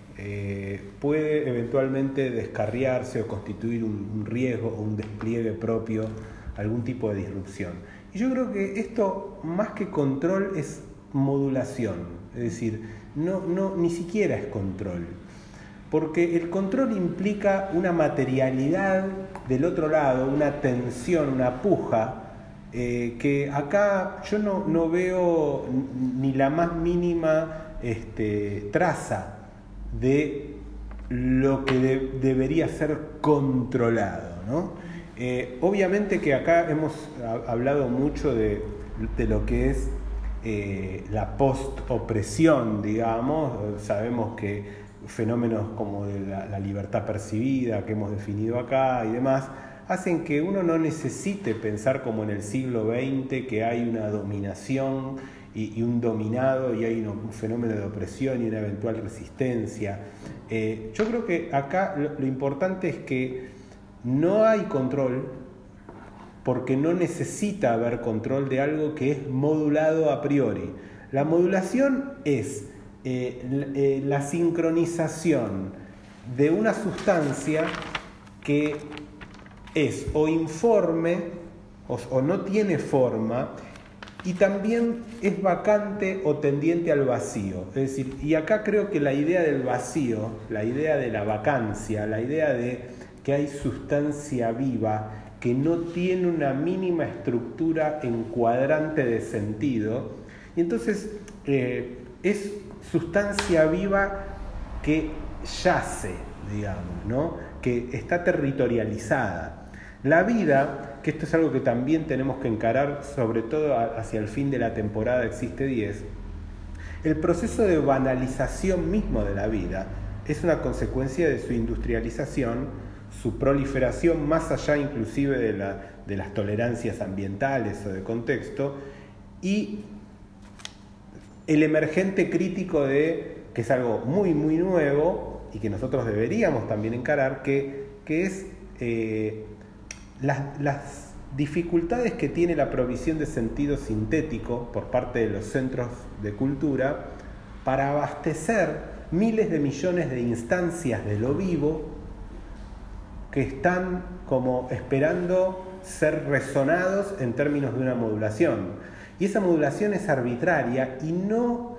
A: puede eventualmente descarriarse o constituir un riesgo o un despliegue propio, algún tipo de disrupción. Y yo creo que esto, más que control, es modulación. Es decir, ni siquiera es control. Porque el control implica una materialidad del otro lado, una tensión, una puja, que acá yo no veo ni la más mínima traza de lo que debería ser controlado, ¿no? Obviamente que acá hemos hablado mucho de lo que es la post-opresión, digamos. Sabemos que fenómenos como de la libertad percibida que hemos definido acá y demás hacen que uno no necesite pensar como en el siglo XX, que hay una dominación y un dominado y hay un fenómeno de opresión y una eventual resistencia. Yo creo que acá lo importante es que no hay control, porque no necesita haber control de algo que es modulado a priori. La modulación es la sincronización de una sustancia que es o informe o no tiene forma, y también es vacante o tendiente al vacío. Es decir, y acá creo que la idea del vacío, la idea de la vacancia, la idea de que hay sustancia viva que no tiene una mínima estructura encuadrante de sentido, y entonces es sustancia viva que yace, digamos, ¿no? Que está territorializada. La vida, que esto es algo que también tenemos que encarar, sobre todo hacia el fin de la temporada Existe 10, el proceso de banalización mismo de la vida es una consecuencia de su industrialización, su proliferación más allá inclusive de las tolerancias ambientales o de contexto, y el emergente crítico que es algo muy muy nuevo y que nosotros deberíamos también encarar, que es las dificultades que tiene la provisión de sentido sintético por parte de los centros de cultura para abastecer miles de millones de instancias de lo vivo que están como esperando ser resonados en términos de una modulación. Y esa modulación es arbitraria y no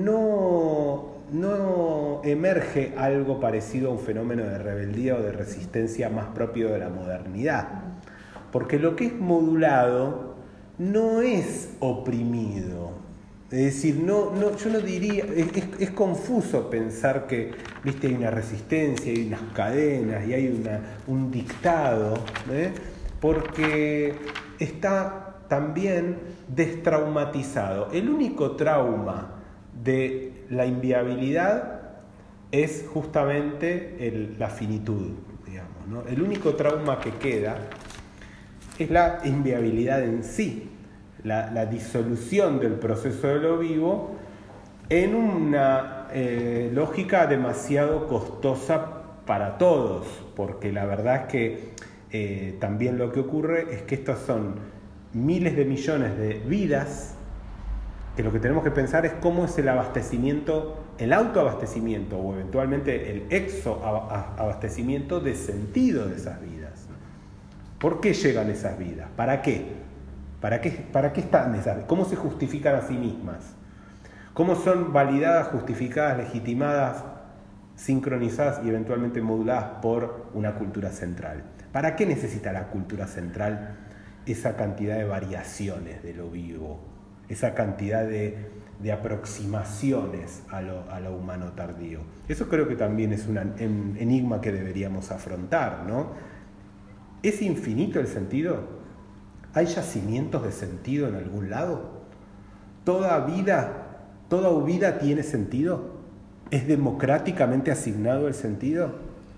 A: emerge algo parecido a un fenómeno de rebeldía o de resistencia más propio de la modernidad. Porque lo que es modulado no es oprimido, Es decir, yo no diría, es confuso pensar que, viste, hay una resistencia, hay unas cadenas y hay un dictado, porque está también destraumatizado. El único trauma de la inviabilidad es justamente la finitud, digamos, ¿no? El único trauma que queda es la inviabilidad en sí. La disolución del proceso de lo vivo en una lógica demasiado costosa para todos, porque la verdad es que también lo que ocurre es que estos son miles de millones de vidas, que lo que tenemos que pensar es cómo es el abastecimiento, el autoabastecimiento o eventualmente el exoabastecimiento de sentido de esas vidas. ¿Por qué llegan esas vidas? ¿Para qué? ¿Para qué están esas? ¿Cómo se justifican a sí mismas? ¿Cómo son validadas, justificadas, legitimadas, sincronizadas y eventualmente moduladas por una cultura central? ¿Para qué necesita la cultura central esa cantidad de variaciones de lo vivo? Esa cantidad de aproximaciones a lo humano tardío. Eso creo que también es un enigma que deberíamos afrontar, ¿no? ¿Es infinito el sentido? ¿Hay yacimientos de sentido en algún lado? ¿Toda vida tiene sentido? ¿Es democráticamente asignado el sentido?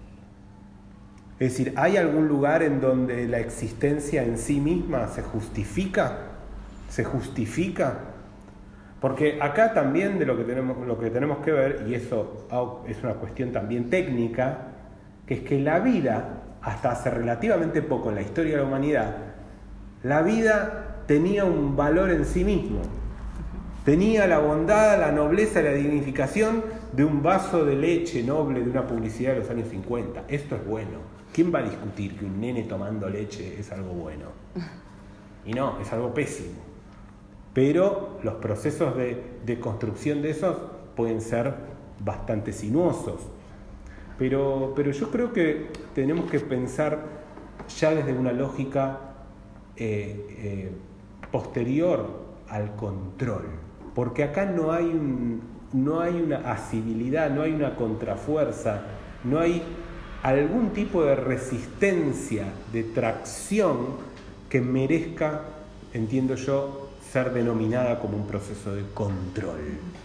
A: Es decir, ¿hay algún lugar en donde la existencia en sí misma se justifica? ¿Se justifica? Porque acá también de lo que tenemos que ver, y eso es una cuestión también técnica, que es que la vida, hasta hace relativamente poco en la historia de la humanidad, la vida tenía un valor en sí mismo. Tenía la bondad, la nobleza y la dignificación de un vaso de leche noble de una publicidad de los años 50. Esto es bueno. ¿Quién va a discutir que un nene tomando leche es algo bueno? Y no, es algo pésimo. Pero los procesos de construcción de esos pueden ser bastante sinuosos. Pero yo creo que tenemos que pensar ya desde una lógica posterior al control, porque acá no hay una asibilidad, no hay una contrafuerza, no hay algún tipo de resistencia, de tracción que merezca, entiendo yo, ser denominada como un proceso de control.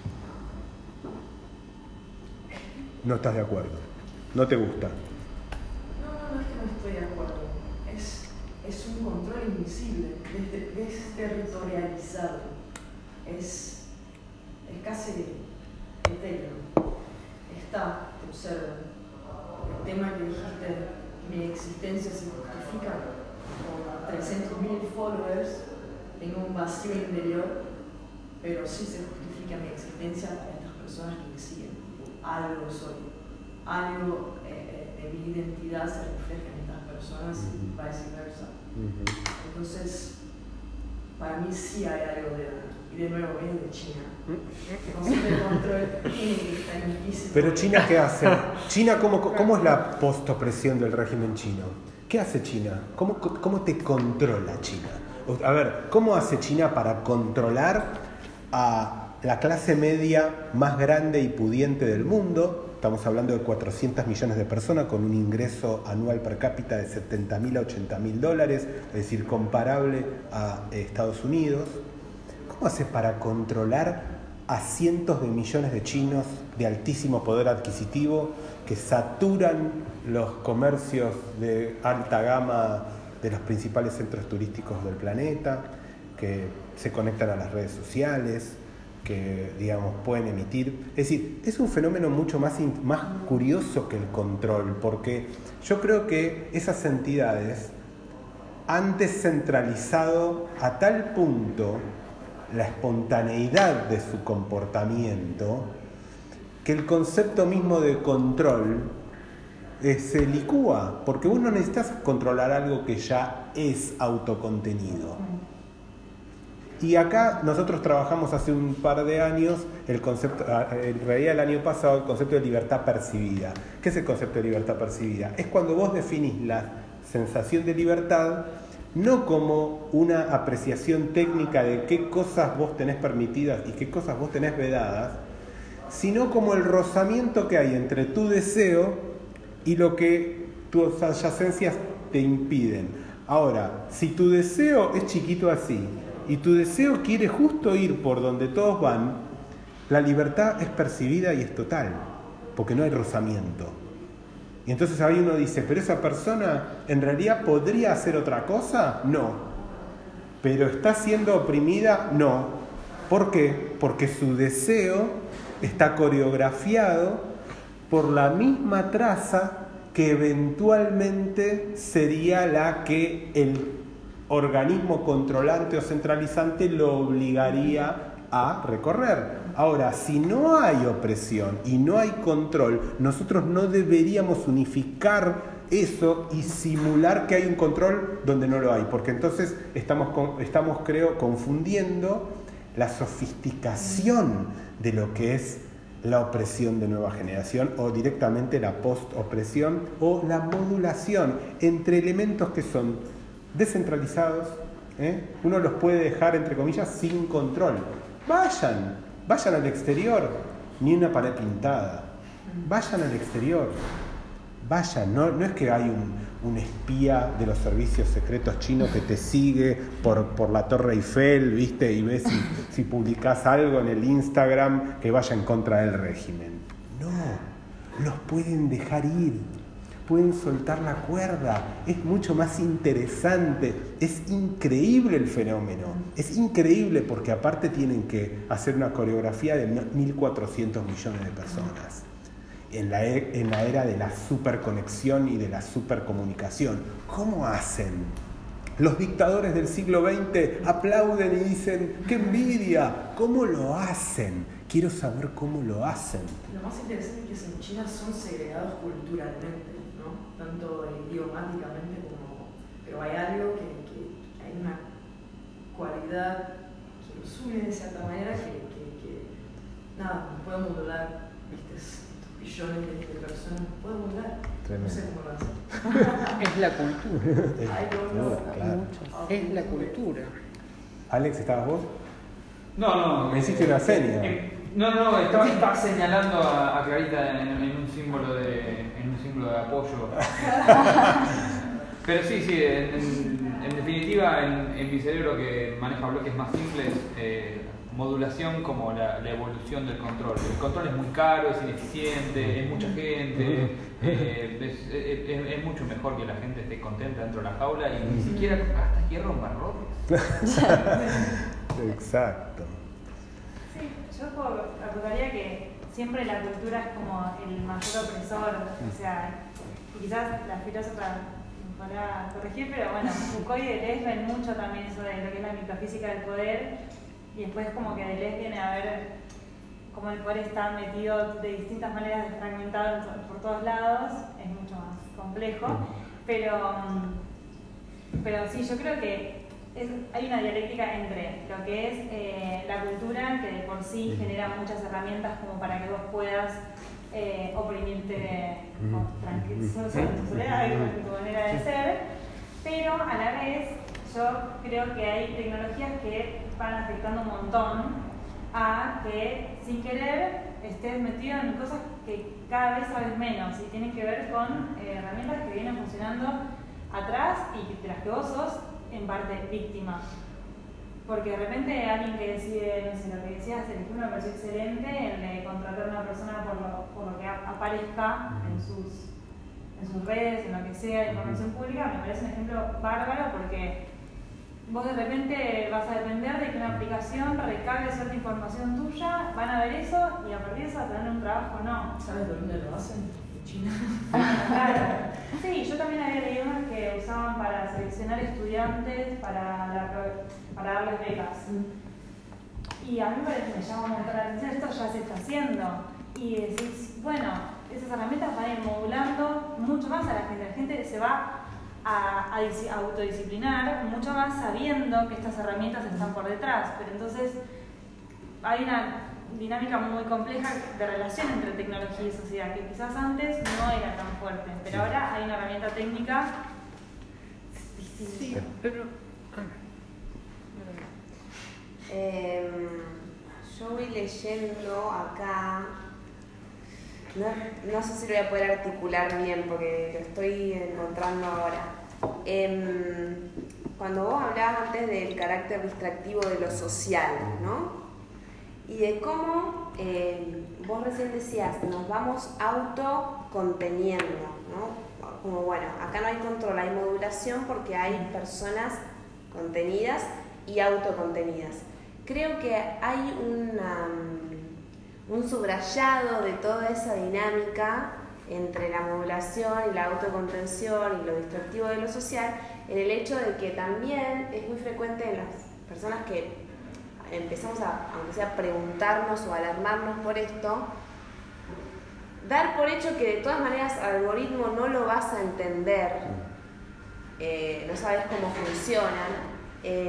A: ¿No estás de acuerdo? ¿No te gusta?
G: No es que no estoy de acuerdo. Es un control invisible, desterritorializado. Es casi etéreo. Está, te observa. El tema que dijiste, mi existencia se justifica con 300.000 followers, tengo un vacío interior, pero sí se justifica mi existencia para estas personas que me siguen. Algo soy, algo de mi identidad se refleja en estas personas y viceversa. Entonces, para mí sí hay algo y de nuevo viene de China. El concepto de control tiene que estar implícito.
A: Pero China, ¿qué hace? China, ¿cómo es la postopresión del régimen chino? ¿Qué hace China? ¿Cómo te controla China? A ver, ¿cómo hace China para controlar a la clase media más grande y pudiente del mundo? Estamos hablando de 400 millones de personas con un ingreso anual per cápita de $70.000 a $80.000, es decir, comparable a Estados Unidos. ¿Cómo hace para controlar a cientos de millones de chinos de altísimo poder adquisitivo que saturan los comercios de alta gama de los principales centros turísticos del planeta, que se conectan a las redes sociales, que, digamos, pueden emitir? Es decir, es un fenómeno mucho más curioso que el control, porque yo creo que esas entidades han descentralizado a tal punto la espontaneidad de su comportamiento que el concepto mismo de control se licúa, porque vos no necesitas controlar algo que ya es autocontenido. Y acá nosotros trabajamos hace un par de años el concepto, en realidad el año pasado, el concepto de libertad percibida. ¿Qué es el concepto de libertad percibida? Es cuando vos definís la sensación de libertad no como una apreciación técnica de qué cosas vos tenés permitidas y qué cosas vos tenés vedadas, sino como el rozamiento que hay entre tu deseo y lo que tus adyacencias te impiden. Ahora, si tu deseo es chiquito así y tu deseo quiere justo ir por donde todos van, la libertad es percibida y es total, porque no hay rozamiento. Y entonces ahí uno dice, ¿pero esa persona en realidad podría hacer otra cosa? No. ¿Pero está siendo oprimida? No. ¿Por qué? Porque su deseo está coreografiado por la misma traza que eventualmente sería la que el organismo controlante o centralizante lo obligaría a recorrer. Ahora, si no hay opresión y no hay control, nosotros no deberíamos unificar eso y simular que hay un control donde no lo hay, porque entonces estamos creo, confundiendo la sofisticación de lo que es la opresión de nueva generación o directamente la post-opresión o la modulación entre elementos que son descentralizados, uno los puede dejar, entre comillas, sin control. Vayan al exterior, ni una pared pintada. Vayan al exterior. Vayan, no es que hay un espía de los servicios secretos chinos que te sigue por la Torre Eiffel, ¿viste? Y ves si publicás algo en el Instagram que vaya en contra del régimen. No, los pueden dejar ir. Pueden soltar la cuerda, es mucho más interesante, es increíble el fenómeno, es increíble porque aparte tienen que hacer una coreografía de 1.400 millones de personas en la era de la superconexión y de la supercomunicación. ¿Cómo hacen? Los dictadores del siglo XX aplauden y dicen ¡qué envidia! ¿Cómo lo hacen? Quiero saber cómo lo hacen.
G: Lo más interesante es que en China son segregados culturalmente, tanto idiomáticamente como... Pero hay algo que hay una cualidad que los une de cierta manera que nada, puede modular, ¿viste? Estos billones de personas, puede modular.
A: Tremendo.
G: No sé cómo lo hacen.
B: Es la cultura.
A: Claro.
B: Es la cultura.
A: Alex, ¿estabas vos?
E: No.
A: Me hiciste una seña.
E: No, estaba señalando a Clarita en un símbolo de apoyo. Pero sí, en definitiva, en mi cerebro que maneja bloques más simples, modulación como la evolución del control. El control es muy caro, es ineficiente, es mucha gente, es mucho mejor que la gente esté contenta dentro de la jaula y ni siquiera hasta hierro en barrotes.
A: Exacto.
F: Sí, yo acordaría que siempre la cultura es como el mayor opresor, o sea, y quizás la filósofa me podrá corregir, pero bueno, Foucault y Deleuze ven mucho también eso de lo que es la metafísica del poder, y después como que Deleuze viene a ver cómo el poder está metido de distintas maneras, fragmentado por todos lados, es mucho más complejo, pero sí, yo creo que hay una dialéctica entre lo que es la cultura, que de por sí genera muchas herramientas como para que vos puedas oprimirte con tranquilidad, en tu soledad, en tu manera de ser, pero a la vez yo creo que hay tecnologías que van afectando un montón a que sin querer estés metido en cosas que cada vez sabes menos y tienen que ver con herramientas que vienen funcionando atrás y de las que vos sos en parte víctima. Porque de repente alguien que decide, no sé, lo que decías, el ejemplo me pareció excelente, el de contratar a una persona por lo que aparezca en sus redes, en lo que sea, información pública, me parece un ejemplo bárbaro porque vos de repente vas a depender de que una aplicación recabe cierta información tuya, van a ver eso y a partir de eso vas a tener un trabajo o no.
G: ¿Sabes dónde lo hacen? En China.
F: Claro. Sí, yo también había leído unas que usaban para seleccionar estudiantes para darles becas. Y a mí me llama un montón la atención, esto ya se está haciendo. Y decís, bueno, esas herramientas van a ir modulando mucho más a la gente. La gente se va a autodisciplinar mucho más sabiendo que estas herramientas están por detrás. Pero entonces hay una dinámica muy compleja de relación entre tecnología y sociedad, que quizás antes no era tan fuerte, pero ahora hay una herramienta técnica distinto.
B: Pero
C: yo voy leyendo acá, no sé si lo voy a poder articular bien porque lo estoy encontrando ahora. Cuando vos hablabas antes del carácter distractivo de lo social, ¿no? Y de cómo vos recién decías, nos vamos autoconteniendo, ¿no? Como bueno, acá no hay control, hay modulación porque hay personas contenidas y autocontenidas. Creo que hay un subrayado de toda esa dinámica entre la modulación y la autocontención y lo distractivo de lo social, en el hecho de que también es muy frecuente en las personas que empezamos aunque sea preguntarnos o alarmarnos por esto, dar por hecho que de todas maneras al algoritmo no lo vas a entender, no sabes cómo funcionan,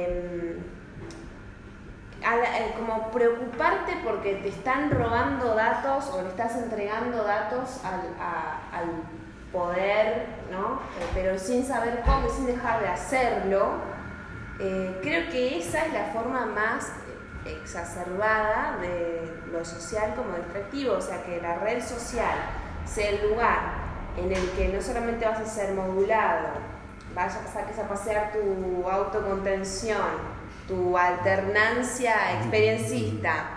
C: como preocuparte porque te están robando datos o le estás entregando datos al poder, ¿no? Pero sin saber cómo y sin dejar de hacerlo. Creo que esa es la forma más exacerbada de lo social como distractivo, o sea, que la red social sea el lugar en el que no solamente vas a ser modulado, saques a pasear tu autocontención, tu alternancia experiencista,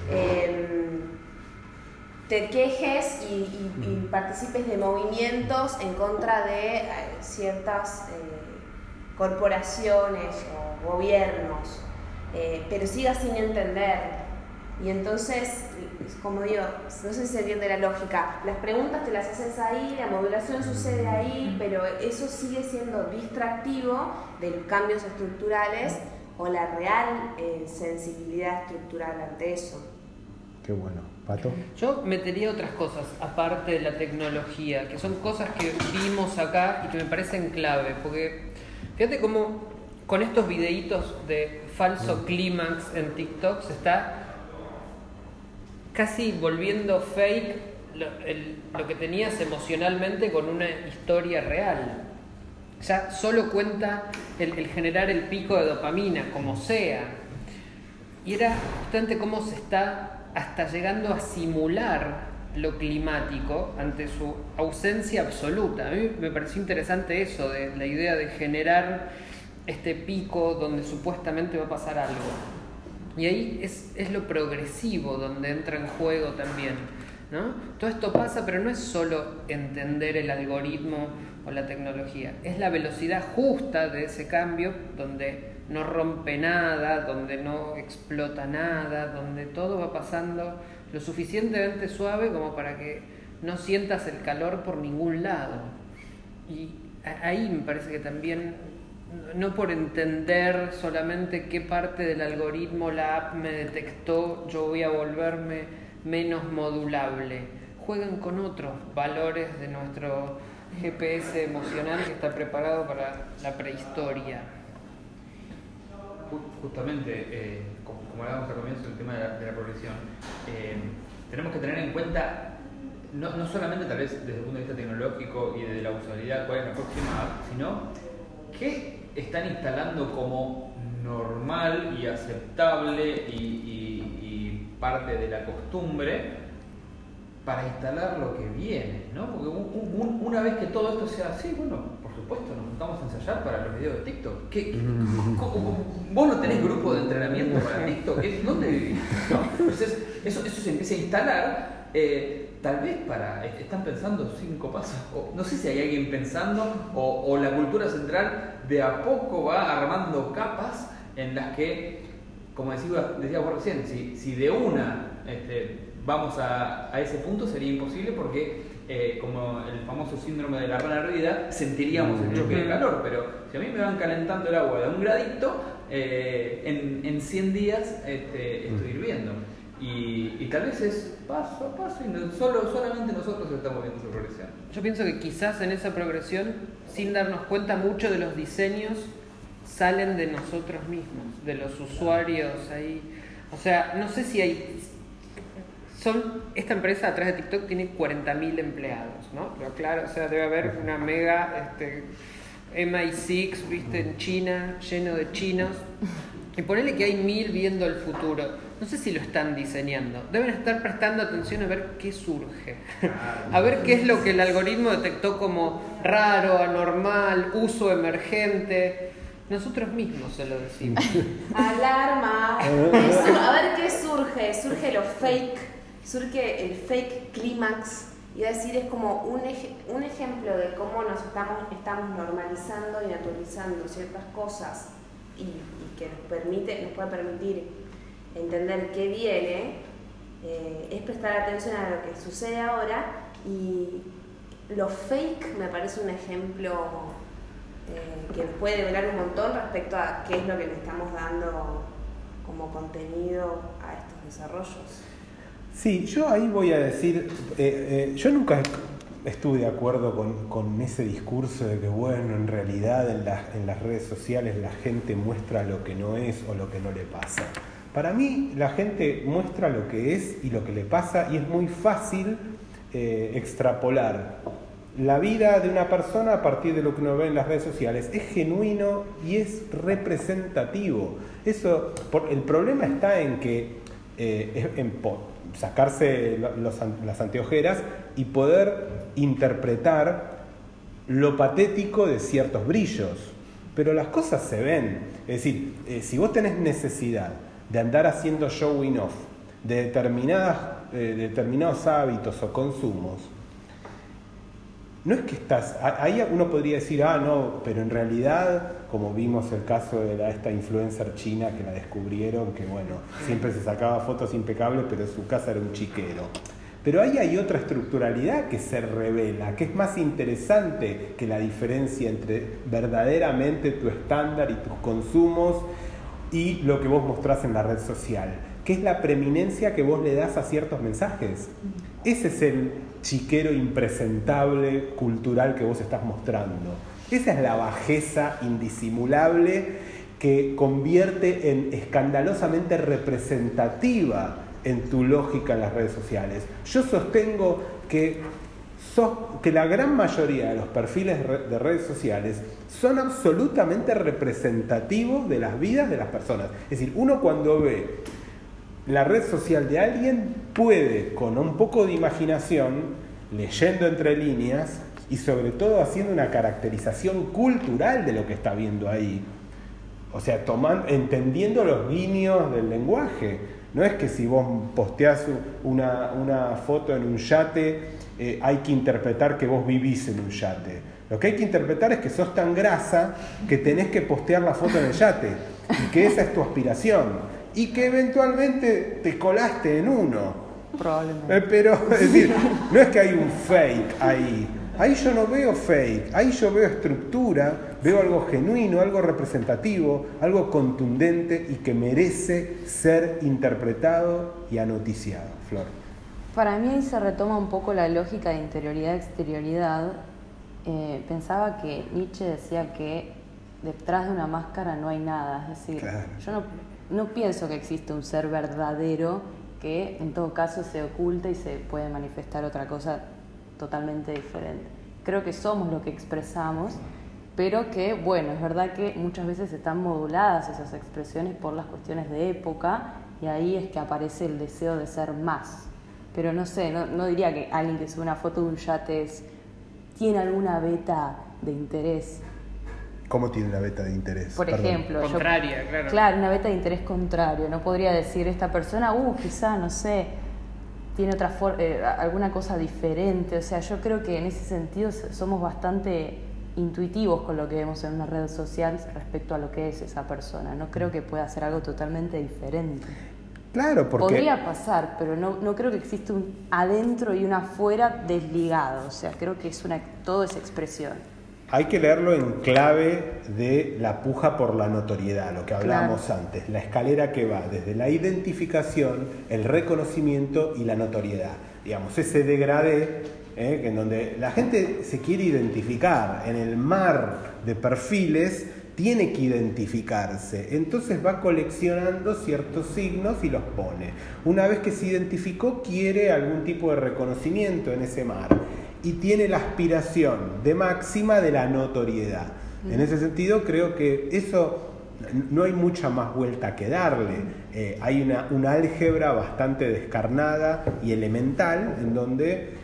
C: te quejes y participes de movimientos en contra de ciertas corporaciones o gobiernos, pero sigas sin entender. Y entonces, como digo, no sé si se entiende la lógica, las preguntas te las haces ahí, la modulación sucede ahí, pero eso sigue siendo distractivo de los cambios estructurales o la real sensibilidad estructural ante eso.
A: Qué bueno. ¿Pato?
B: yo metería otras cosas aparte de la tecnología, que son cosas que vimos acá y que me parecen clave, porque fíjate cómo con estos videitos de falso clímax en TikTok se está casi volviendo fake lo que tenías emocionalmente con una historia real. Ya solo cuenta el generar el pico de dopamina, como sea. Y era justamente cómo se está hasta llegando a simular lo climático ante su ausencia absoluta. A mí me pareció interesante eso, de la idea de generar este pico donde supuestamente va a pasar algo. Y ahí es lo progresivo donde entra en juego también, ¿no? Todo esto pasa, pero no es solo entender el algoritmo o la tecnología, es la velocidad justa de ese cambio donde no rompe nada, donde no explota nada, donde todo va pasando lo suficientemente suave como para que no sientas el calor por ningún lado. Y ahí me parece que también, no por entender solamente qué parte del algoritmo la app me detectó, yo voy a volverme menos modulable. Juegan con otros valores de nuestro GPS emocional que está preparado para la prehistoria.
E: Justamente, como hablábamos al comienzo del tema de la progresión, tenemos que tener en cuenta no solamente tal vez desde el punto de vista tecnológico y de la usabilidad cuál es la próxima app, sino qué están instalando como normal y aceptable y parte de la costumbre para instalar lo que viene, ¿no? Porque una vez que todo esto sea así, bueno, por supuesto, nos juntamos a ensayar para los videos de TikTok. ¿Vos no tenés grupo de entrenamiento para TikTok? ¿Dónde vivís? ¿No? Entonces, eso se empieza a instalar, tal vez están pensando 5 pasos, o no sé si hay alguien pensando, o la cultura central de a poco va armando capas en las que, como decías vos recién, si de una vamos a ese punto sería imposible porque como el famoso síndrome de la rana hervida sentiríamos el choque de calor, pero si a mí me van calentando el agua de 1 gradito, en 100 días estoy hirviendo y tal vez es paso a paso y solamente nosotros estamos viendo esa progresión.
B: Yo pienso que quizás en esa progresión, sin darnos cuenta, mucho de los diseños salen de nosotros mismos, de los usuarios ahí. O sea, no sé si hay... Esta empresa atrás de TikTok tiene 40.000 empleados, ¿no? Pero claro, o sea, debe haber una mega MI6, viste, en China, lleno de chinos. Y ponele que hay 1000 viendo el futuro. No sé si lo están diseñando. Deben estar prestando atención a ver qué surge. A ver qué es lo que el algoritmo detectó como raro, anormal, uso emergente. Nosotros mismos se lo decimos.
C: Alarma. A ver qué surge. Surge lo fake. Surge el fake clímax. Y decir, es como un ejemplo de cómo nos estamos normalizando y naturalizando ciertas cosas y que nos puede permitir entender qué viene, es prestar atención a lo que sucede ahora. Y lo fake me parece un ejemplo que nos puede develar un montón respecto a qué es lo que le estamos dando como contenido a estos desarrollos.
A: Sí, yo ahí voy a decir, yo nunca estuve de acuerdo con ese discurso de que, bueno, en realidad en las redes sociales la gente muestra lo que no es o lo que no le pasa. Para mí la gente muestra lo que es y lo que le pasa, y es muy fácil extrapolar la vida de una persona a partir de lo que uno ve en las redes sociales. Es genuino y es representativo. El problema está en que sacarse las anteojeras y poder interpretar lo patético de ciertos brillos. Pero las cosas se ven. Es decir, si vos tenés necesidad de andar haciendo showing off de determinados hábitos o consumos, no es que ahí uno podría decir, no, pero en realidad, como vimos el caso de esta influencer china que la descubrieron, que bueno, siempre se sacaba fotos impecables, pero su casa era un chiquero. Pero ahí hay otra estructuralidad que se revela, que es más interesante que la diferencia entre verdaderamente tu estándar y tus consumos y lo que vos mostrás en la red social, que es la preeminencia que vos le das a ciertos mensajes. Ese es el chiquero impresentable cultural que vos estás mostrando. Esa es la bajeza indisimulable que convierte en escandalosamente representativa en tu lógica en las redes sociales. Yo sostengo que la gran mayoría de los perfiles de redes sociales son absolutamente representativos de las vidas de las personas. Es decir, uno cuando ve la red social de alguien puede, con un poco de imaginación, leyendo entre líneas y sobre todo haciendo una caracterización cultural de lo que está viendo ahí. O sea, entendiendo los guiños del lenguaje. No es que si vos posteás una foto en un yate, hay que interpretar que vos vivís en un yate. Lo que hay que interpretar es que sos tan grasa que tenés que postear la foto en el yate y que esa es tu aspiración. Y que eventualmente te colaste en uno.
D: Probablemente.
A: Pero, es decir, no es que hay un fake ahí. Ahí yo no veo fake, ahí yo veo estructura, veo algo genuino, algo representativo, algo contundente y que merece ser interpretado y anoticiado. Flor.
D: Para mí ahí se retoma un poco la lógica de interioridad-exterioridad. Pensaba que Nietzsche decía que detrás de una máscara no hay nada. Es decir,
A: claro.
D: Yo no pienso que existe un ser verdadero que en todo caso se oculta y se puede manifestar otra cosa totalmente diferente. Creo que somos lo que expresamos, pero que, bueno, es verdad que muchas veces están moduladas esas expresiones por las cuestiones de época y ahí es que aparece el deseo de ser más. Pero no sé, no diría que alguien que sube una foto de un yate tiene alguna beta de interés.
A: ¿Cómo tiene una beta de interés?
D: Por ejemplo,
B: contraria, claro.
D: Claro, una beta de interés contrario. No podría decir esta persona, quizá, no sé, tiene alguna cosa diferente. O sea, yo creo que en ese sentido somos bastante intuitivos con lo que vemos en una red social respecto a lo que es esa persona. No creo que pueda ser algo totalmente diferente.
A: Claro, porque
D: podría pasar, pero no creo que exista un adentro y un afuera desligado. O sea, creo que todo es expresión.
A: hay que leerlo en clave de la puja por la notoriedad, lo que hablábamos antes, la escalera que va desde la identificación, el reconocimiento y la notoriedad. Digamos, ese degradé en donde la gente se quiere identificar, en el mar de perfiles tiene que identificarse, entonces va coleccionando ciertos signos y los pone. Una vez que se identificó, quiere algún tipo de reconocimiento en ese mar y tiene la aspiración de máxima de la notoriedad. En ese sentido, creo que eso no hay mucha más vuelta que darle. Hay una álgebra bastante descarnada y elemental en donde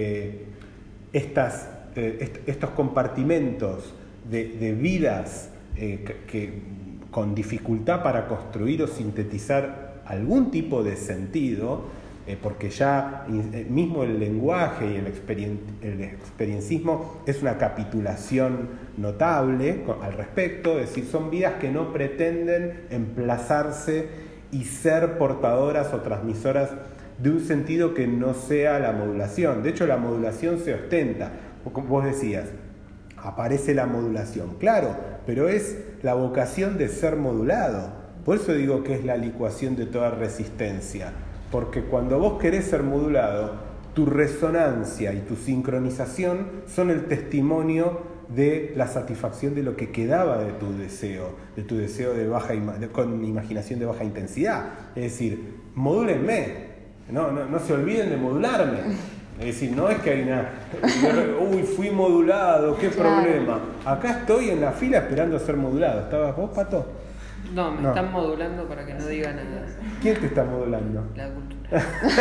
A: estos compartimentos de vidas que con dificultad para construir o sintetizar algún tipo de sentido, porque ya mismo el lenguaje y el experienciismo es una capitulación notable al respecto, es decir, son vidas que no pretenden emplazarse y ser portadoras o transmisoras de un sentido que no sea la modulación. De hecho, la modulación se ostenta, como vos decías, aparece la modulación, claro, pero es la vocación de ser modulado. Por eso digo que es la licuación de toda resistencia. Porque cuando vos querés ser modulado, tu resonancia y tu sincronización son el testimonio de la satisfacción de lo que quedaba de tu deseo con imaginación de baja intensidad. Es decir, modúlenme, no se olviden de modularme. Es decir, no es que hay uy, fui modulado, qué problema. Acá estoy en la fila esperando ser modulado. ¿Estabas vos, Pato?
B: No, me están modulando para que no diga nada.
A: ¿Quién te está modulando?
B: La cultura.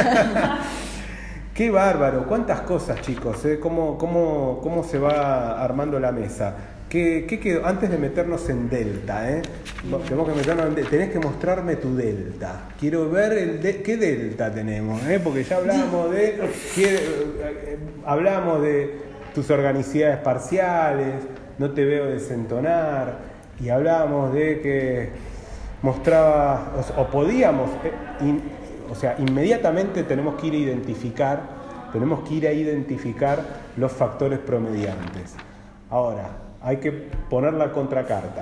A: Qué bárbaro, cuántas cosas, chicos, ¿eh? ¿Cómo se va armando la mesa? ¿Qué quedó? Antes de meternos en Delta, tenemos que meternos tenés que mostrarme tu Delta. Quiero ver qué Delta tenemos, porque ya hablamos de tus organicidades parciales, no te veo desentonar. Y hablábamos de que mostraba, o podíamos, inmediatamente tenemos que ir a identificar los factores promediantes. Ahora, hay que poner la contracarta.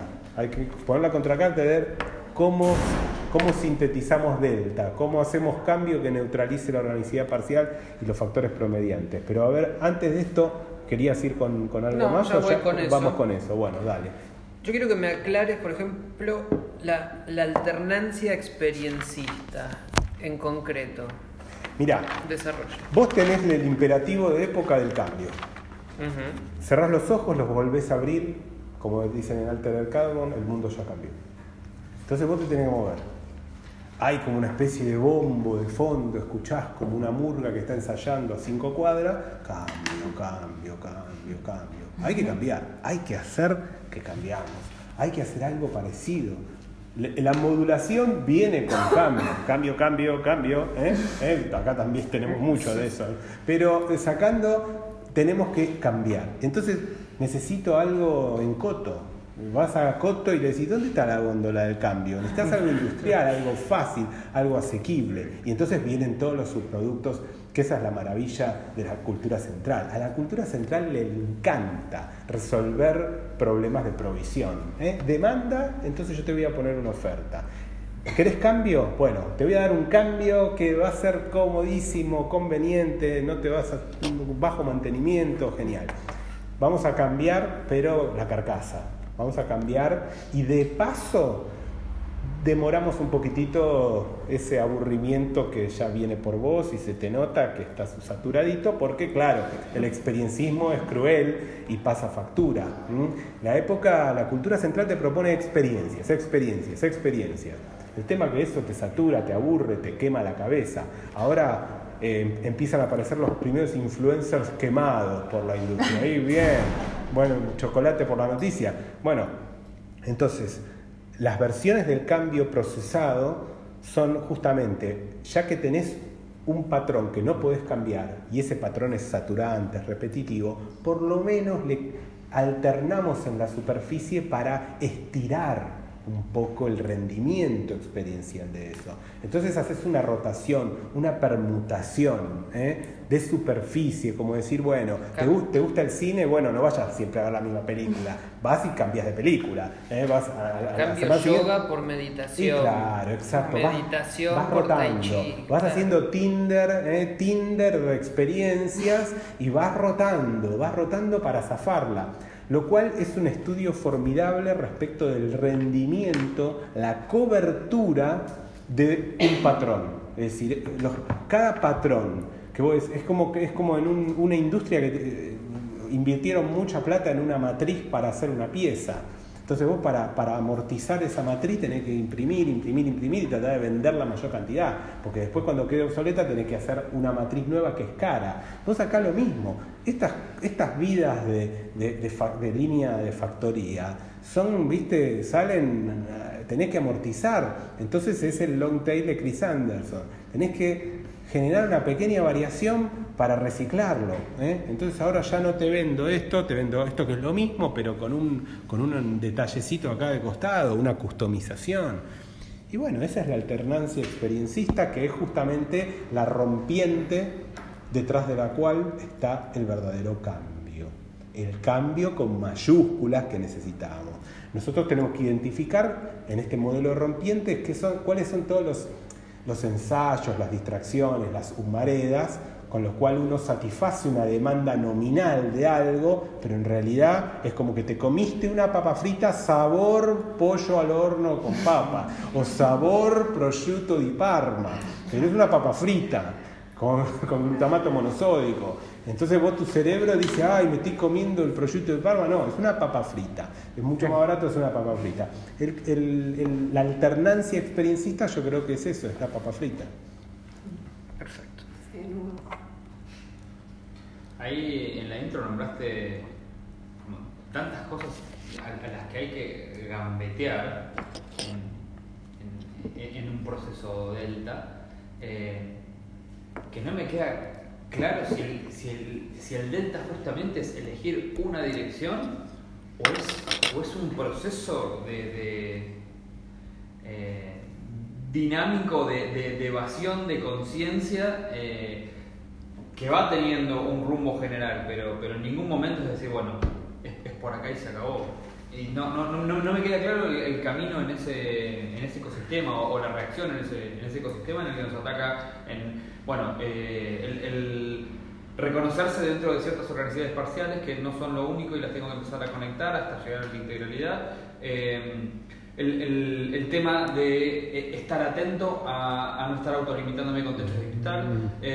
A: De ver cómo sintetizamos delta, cómo hacemos cambio que neutralice la organicidad parcial y los factores promediantes. Pero a ver, antes de esto, ¿querías ir con algo más?
B: Ya voy con eso.
A: Vamos con eso, bueno, dale.
B: Yo quiero que me aclares, por ejemplo, la alternancia experiencista en concreto.
A: Mirá,
B: desarrollo.
A: Vos tenés el imperativo de época del cambio. Cerrás los ojos, los volvés a abrir, como dicen en Altered Carbon, el mundo ya cambió. Entonces vos te tenés que mover. Hay como una especie de bombo de fondo, escuchás como una murga que está ensayando a 5 cuadras, cambio. Hay que cambiar, hay que hacer que cambiamos, hay que hacer algo parecido. La modulación viene con cambio. Acá también tenemos mucho de eso, pero tenemos que cambiar. Entonces necesito algo en Coto. Vas a Coto y le decís, ¿dónde está la góndola del cambio? Necesitas algo industrial, algo fácil, algo asequible. Y entonces vienen todos los subproductos, que esa es la maravilla de la cultura central. A la cultura central le encanta resolver problemas de provisión. Demanda, entonces yo te voy a poner una oferta. ¿Querés cambio? Bueno, te voy a dar un cambio que va a ser comodísimo, conveniente, no te vas a bajo mantenimiento, genial. Vamos a cambiar, pero la carcasa. Vamos a cambiar y de paso demoramos un poquitito ese aburrimiento que ya viene por vos y se te nota que estás saturadito, porque claro, el experienciismo es cruel y pasa factura. La cultura central te propone experiencias. El tema es que eso te satura, te aburre, te quema la cabeza. Ahora empiezan a aparecer los primeros influencers quemados por la industria. Ahí bien, bueno, chocolate por la noticia. Bueno, entonces, las versiones del cambio procesado son justamente, ya que tenés un patrón que no podés cambiar y ese patrón es saturante, es repetitivo, por lo menos le alternamos en la superficie para estirar un poco el rendimiento experiencial de eso. Entonces haces una rotación, una permutación de superficie, como decir, bueno, ¿te gusta el cine? Bueno, no vayas siempre a ver la misma película, vas y cambias de película. Vas
B: Cambio yoga por meditación.
A: Sí, claro, exacto.
B: Meditación
A: vas
B: por
A: rotando,
B: tai chi.
A: Vas haciendo Tinder de experiencias y vas rotando para zafarla. Lo cual es un estudio formidable respecto del rendimiento, la cobertura de un patrón. Es decir, cada patrón que vos es como en una industria que invirtieron mucha plata en una matriz para hacer una pieza. Entonces vos para amortizar esa matriz tenés que imprimir y tratar de vender la mayor cantidad, porque después cuando quede obsoleta tenés que hacer una matriz nueva que es cara. Vos acá lo mismo, estas vidas de línea de factoría son, viste, salen, tenés que amortizar. Entonces es el long tail de Chris Anderson, tenés que generar una pequeña variación para reciclarlo, ¿eh? Entonces ahora ya no te vendo esto que es lo mismo, pero con un detallecito acá de costado, una customización. Y bueno, esa es la alternancia experiencista, que es justamente la rompiente detrás de la cual está el verdadero cambio. El cambio con mayúsculas que necesitamos. Nosotros tenemos que identificar en este modelo de rompientes cuáles son todos los ensayos, las distracciones, las humaredas, con los cuales uno satisface una demanda nominal de algo, pero en realidad es como que te comiste una papa frita sabor pollo al horno con papa, o sabor prosciutto di Parma, pero es una papa frita con glutamato monosódico. Entonces tu cerebro dice, ay, me estoy comiendo el prosciutto di Parma. No, es una papa frita, es mucho más barato, es una papa frita. La alternancia experiencista yo creo que es eso, es la papa frita.
B: Perfecto.
E: Ahí en la intro nombraste tantas cosas a las que hay que gambetear en un proceso delta, que no me queda claro si el delta justamente es elegir una dirección o es un proceso dinámico de evasión de conciencia que va teniendo un rumbo general, pero en ningún momento es decir, bueno, es por acá y se acabó. Y no me queda claro el camino en ese ecosistema o la reacción en ese ecosistema en el que nos ataca el reconocerse dentro de ciertas organicidades parciales que no son lo único y las tengo que empezar a conectar hasta llegar a la integralidad. El tema de estar atento a no estar autolimitándome con techos de cristal,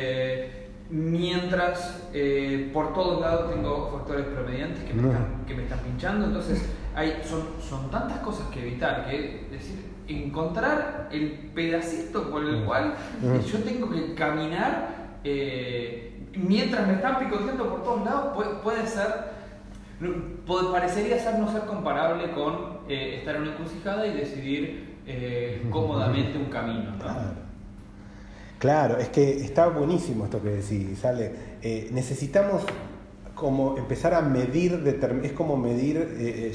E: mientras por todos lados tengo factores promediantes que me están pinchando. Entonces son tantas cosas que evitar, que decir, encontrar el pedacito por el cual yo tengo que caminar mientras me están picoteando por todos lados, puede ser, parecería no ser comparable con estar en una encrucijada y decidir cómodamente un camino, ¿no?
A: Claro, es que está buenísimo esto que decís, Ale. Necesitamos como empezar a medir, es como medir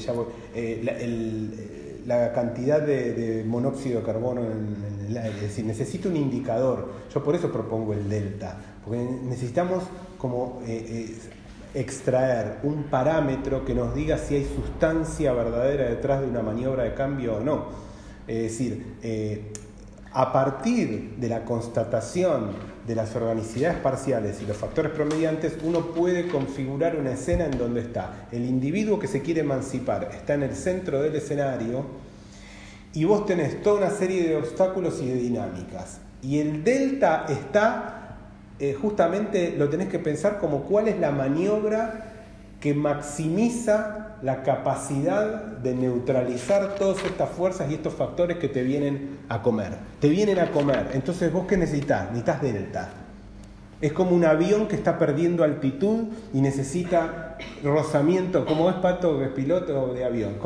A: la cantidad de monóxido de carbono en el aire. Es decir, necesito un indicador. Yo por eso propongo el delta, porque necesitamos como extraer un parámetro que nos diga si hay sustancia verdadera detrás de una maniobra de cambio o no. Es decir, a partir de la constatación de las organicidades parciales y los factores promediantes, uno puede configurar una escena en donde está el individuo que se quiere emancipar, está en el centro del escenario, y vos tenés toda una serie de obstáculos y de dinámicas. Y el delta está, justamente lo tenés que pensar como cuál es la maniobra que maximiza la capacidad de neutralizar todas estas fuerzas y estos factores que te vienen a comer. Te vienen a comer. Entonces, ¿vos qué necesitas? Necesitas delta. Es como un avión que está perdiendo altitud y necesita rozamiento. ¿Cómo es, Pato, que es piloto de avión?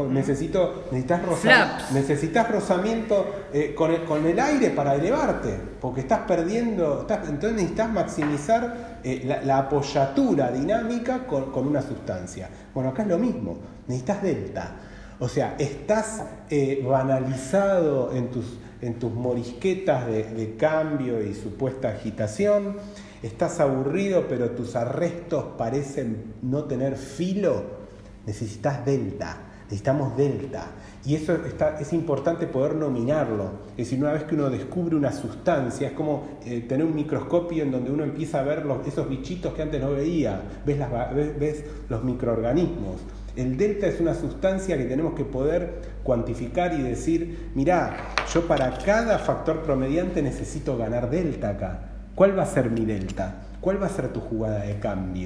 A: Necesitas rozamiento con el aire para elevarte, porque estás perdiendo. Entonces necesitas maximizar la apoyatura dinámica con una sustancia. Bueno, acá es lo mismo. Necesitas delta. O sea, estás banalizado en tus morisquetas de cambio y supuesta agitación. Estás aburrido, pero tus arrestos parecen no tener filo. Necesitas delta. Necesitamos delta. Y eso es importante poder nominarlo. Es decir, una vez que uno descubre una sustancia, es como tener un microscopio en donde uno empieza a ver esos bichitos que antes no veía. Ves los microorganismos. El delta es una sustancia que tenemos que poder cuantificar y decir, mirá, yo para cada factor promediante necesito ganar delta acá. ¿Cuál va a ser mi delta? ¿Cuál va a ser tu jugada de cambio?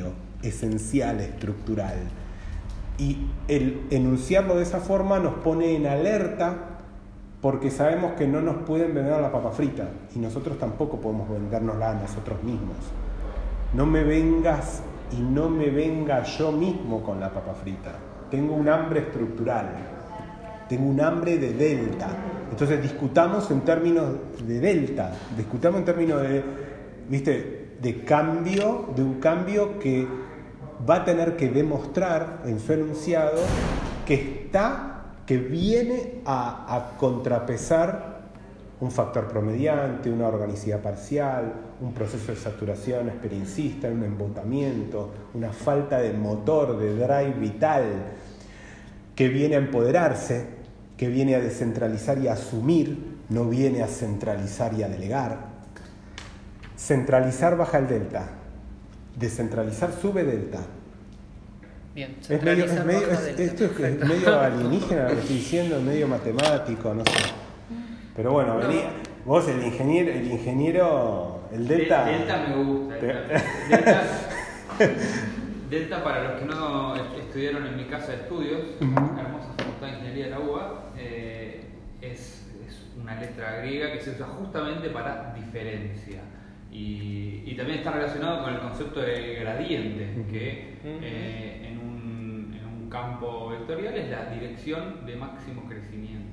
A: esencial, estructural. Y el enunciarlo de esa forma nos pone en alerta porque sabemos que no nos pueden vender la papa frita y nosotros tampoco podemos vendérnosla a nosotros mismos. No me vengas y no me venga yo mismo con la papa frita. Tengo un hambre estructural, tengo un hambre de delta. Entonces discutamos en términos de delta, discutamos en términos de cambio, de un cambio que va a tener que demostrar en su enunciado que viene a contrapesar un factor promediante, una organicidad parcial, un proceso de saturación experiencista, un embotamiento, una falta de motor, de drive vital, que viene a empoderarse, que viene a descentralizar y a asumir, no viene a centralizar y a delegar. Centralizar baja el delta, descentralizar sube delta.
B: Bien,
A: Esto es medio alienígena lo que estoy diciendo, medio matemático, no sé. Pero bueno, vos el ingeniero, el delta...
E: Delta me gusta. Delta, para los que no estudiaron en mi casa de estudios, hermosa facultad de ingeniería de la UBA, es una letra griega que se usa justamente para diferencia. Y también está relacionado con el concepto de gradiente, que en un campo vectorial es la dirección de máximo crecimiento.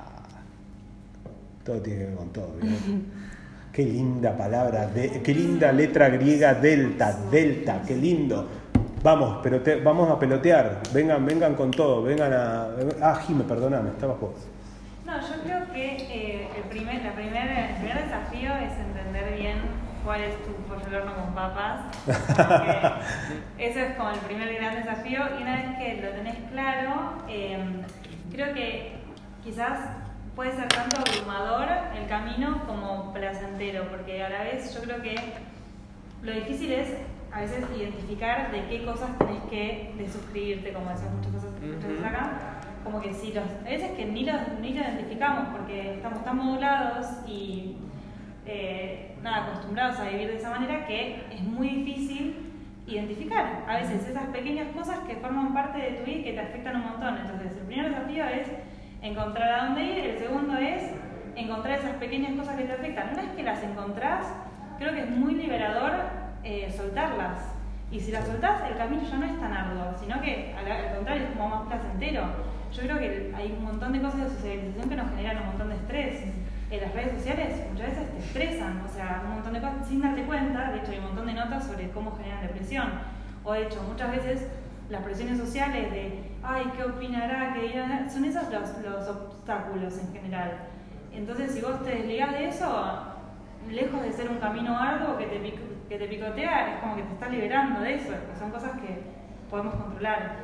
A: Todo tiene que ver con todo, ¿verdad? Qué linda palabra, qué linda letra griega, delta, qué lindo. Vamos, vamos a pelotear, vengan con todo, Jime, perdóname, estabas vos.
F: No, yo creo que el primer desafío es entender bien cuál es tu pollo al horno con papas. Ese es como el primer gran desafío, y una vez que lo tenés claro, creo que quizás puede ser tanto abrumador el camino como placentero, porque a la vez yo creo que lo difícil es a veces identificar de qué cosas tenés que desuscribirte, como decimos muchas veces acá, como que si a veces que ni lo identificamos porque estamos tan modulados y acostumbrados a vivir de esa manera que es muy difícil identificar a veces esas pequeñas cosas que forman parte de tu vida y que te afectan un montón. Entonces el primer desafío es encontrar a dónde ir, el segundo es encontrar esas pequeñas cosas que te afectan. Una vez que las encontrás, creo que es muy liberador soltarlas. Y si las soltás, el camino ya no es tan arduo, sino que al contrario es como más placentero. Yo creo que hay un montón de cosas de socialización que nos generan un montón de estrés. Las redes sociales muchas veces te estresan, o sea, un montón de cosas sin darte cuenta. De hecho, hay un montón de notas sobre cómo generan depresión. O de hecho, muchas veces las presiones sociales de ay, ¿qué opinará? ¿Qué dirá? Son esos los obstáculos en general. Entonces, si vos te desligás de eso, lejos de ser un camino arduo que te picotea, es como que te estás liberando de eso, que son cosas que podemos controlar.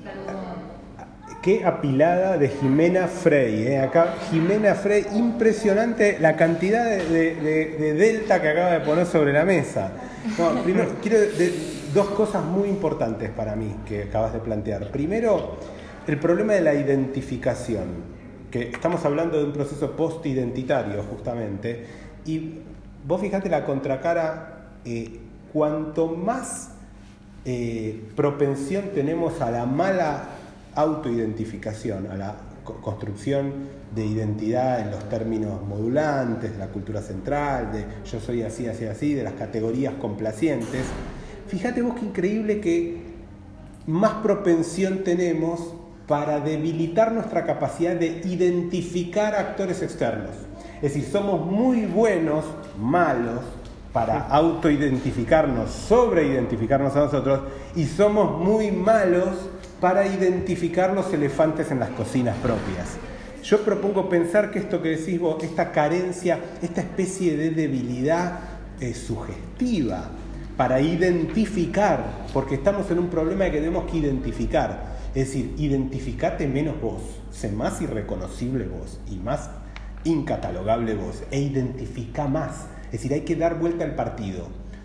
A: Qué apilada de Jimena Frey, acá Jimena Frey, impresionante la cantidad de delta que acaba de poner sobre la mesa. No, primero quiero dos cosas muy importantes para mí que acabas de plantear. Primero, el problema de la identificación, que estamos hablando de un proceso post-identitario justamente, y vos fijate la contracara, cuanto más propensión tenemos a la mala autoidentificación, a la construcción de identidad en los términos modulantes, de la cultura central, de yo soy así, así, así, de las categorías complacientes. Fíjate vos qué increíble que más propensión tenemos para debilitar nuestra capacidad de identificar actores externos. Es decir, somos muy buenos, malos, para autoidentificarnos, sobreidentificarnos a nosotros, y somos muy malos para identificar los elefantes en las cocinas propias. Yo propongo pensar que esto que decís vos, esta carencia, esta especie de debilidad sugestiva para identificar, porque estamos en un problema que tenemos que identificar. Es decir, identificate menos vos, sé más irreconocible vos y más incatalogable vos, e identifica más. Es decir, hay que dar vuelta al partido.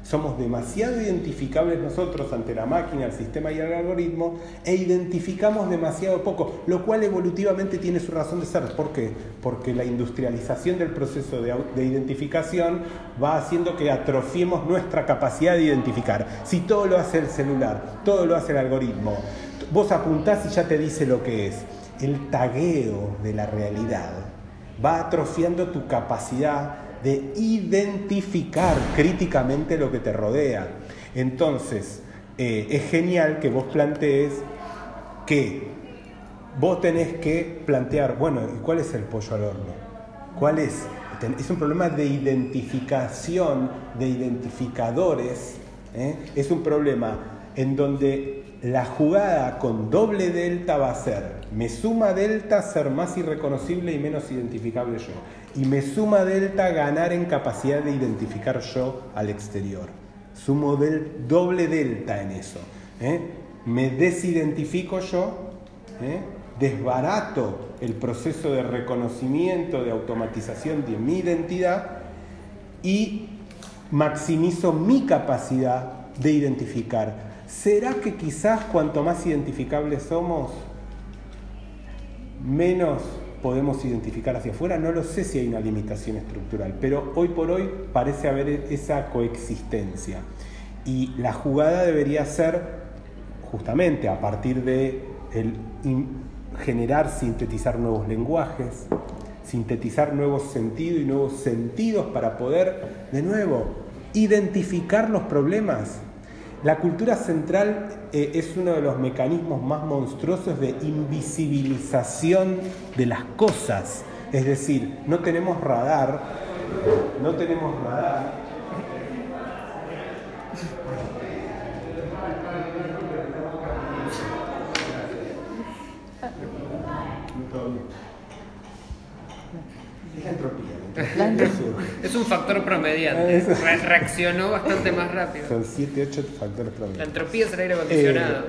A: Somos demasiado identificables nosotros ante la máquina, el sistema y el algoritmo, e identificamos demasiado poco, lo cual evolutivamente tiene su razón de ser. ¿Por qué? Porque la industrialización del proceso de identificación va haciendo que atrofiemos nuestra capacidad de identificar. Si todo lo hace el celular, todo lo hace el algoritmo, vos apuntás y ya te dice lo que es. El tagueo de la realidad va atrofiando tu capacidad de identificar críticamente lo que te rodea. Entonces, es genial que vos plantees que vos tenés que plantear, bueno, ¿y cuál es el pollo al horno? ¿Cuál es? Es un problema de identificación, de identificadores, es un problema en donde la jugada con doble delta va a ser, me suma delta ser más irreconocible y menos identificable yo, y me suma delta ganar en capacidad de identificar yo al exterior. Sumo doble delta en eso. Me desidentifico yo, desbarato el proceso de reconocimiento, de automatización de mi identidad y maximizo mi capacidad de identificar. ¿Será que quizás cuanto más identificables somos, menos podemos identificar hacia afuera? No lo sé si hay una limitación estructural, pero hoy por hoy parece haber esa coexistencia. Y la jugada debería ser justamente a partir de generar, sintetizar nuevos lenguajes, sintetizar nuevos sentidos y nuevos sentidos para poder, de nuevo, identificar los problemas. La cultura central es uno de los mecanismos más monstruosos de invisibilización de las cosas. Es decir, no tenemos radar. Es la entropía.
B: Es un factor promediante. Reaccionó bastante más rápido.
A: Son 7, 8 factores promediantes.
B: La entropía es el aire acondicionado.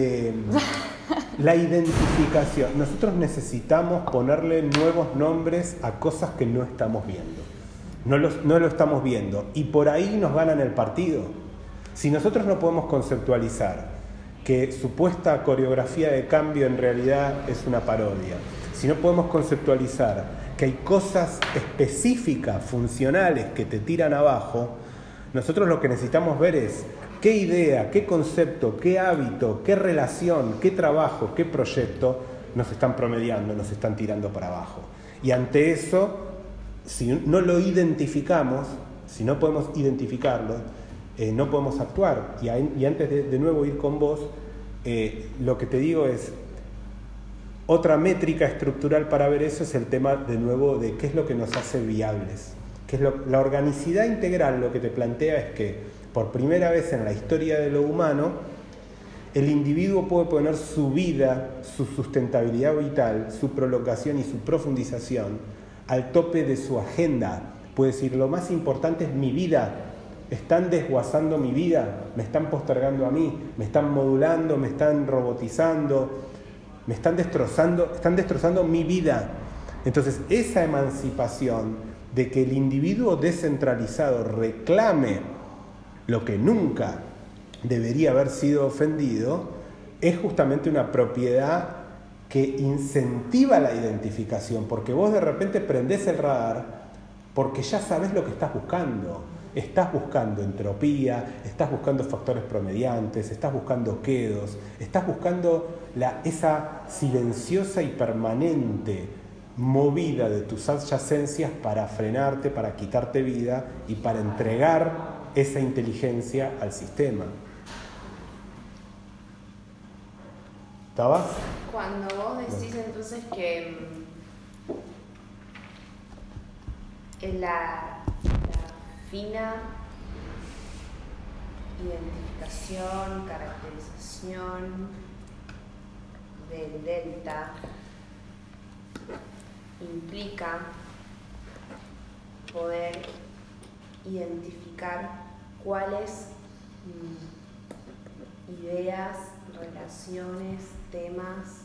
A: La identificación. Nosotros necesitamos ponerle nuevos nombres a cosas que no estamos viendo. No lo estamos viendo. Y por ahí nos ganan el partido. Si nosotros no podemos conceptualizar que supuesta coreografía de cambio en realidad es una parodia, si no podemos conceptualizar que hay cosas específicas, funcionales, que te tiran abajo, nosotros lo que necesitamos ver es qué idea, qué concepto, qué hábito, qué relación, qué trabajo, qué proyecto nos están promediando, nos están tirando para abajo. Y ante eso, si no lo identificamos, si no podemos identificarlo, no podemos actuar. Y antes de nuevo ir con vos, lo que te digo es, otra métrica estructural para ver eso es el tema, de nuevo, de qué es lo que nos hace viables. La organicidad integral lo que te plantea es que, por primera vez en la historia de lo humano, el individuo puede poner su vida, su sustentabilidad vital, su prolongación y su profundización al tope de su agenda. Puede decir, lo más importante es mi vida. Están desguazando mi vida, me están postergando a mí, me están modulando, me están robotizando, me están destrozando mi vida. Entonces, esa emancipación de que el individuo descentralizado reclame lo que nunca debería haber sido ofendido, es justamente una propiedad que incentiva la identificación, porque vos de repente prendés el radar porque ya sabés lo que estás buscando. Estás buscando entropía, estás buscando factores promediantes, estás buscando quedos, estás buscando esa silenciosa y permanente movida de tus adyacencias para frenarte, para quitarte vida y para entregar esa inteligencia al sistema. ¿Estabas?
C: Cuando vos decís entonces que en la fina identificación, caracterización del delta implica poder identificar cuáles ideas, relaciones, temas,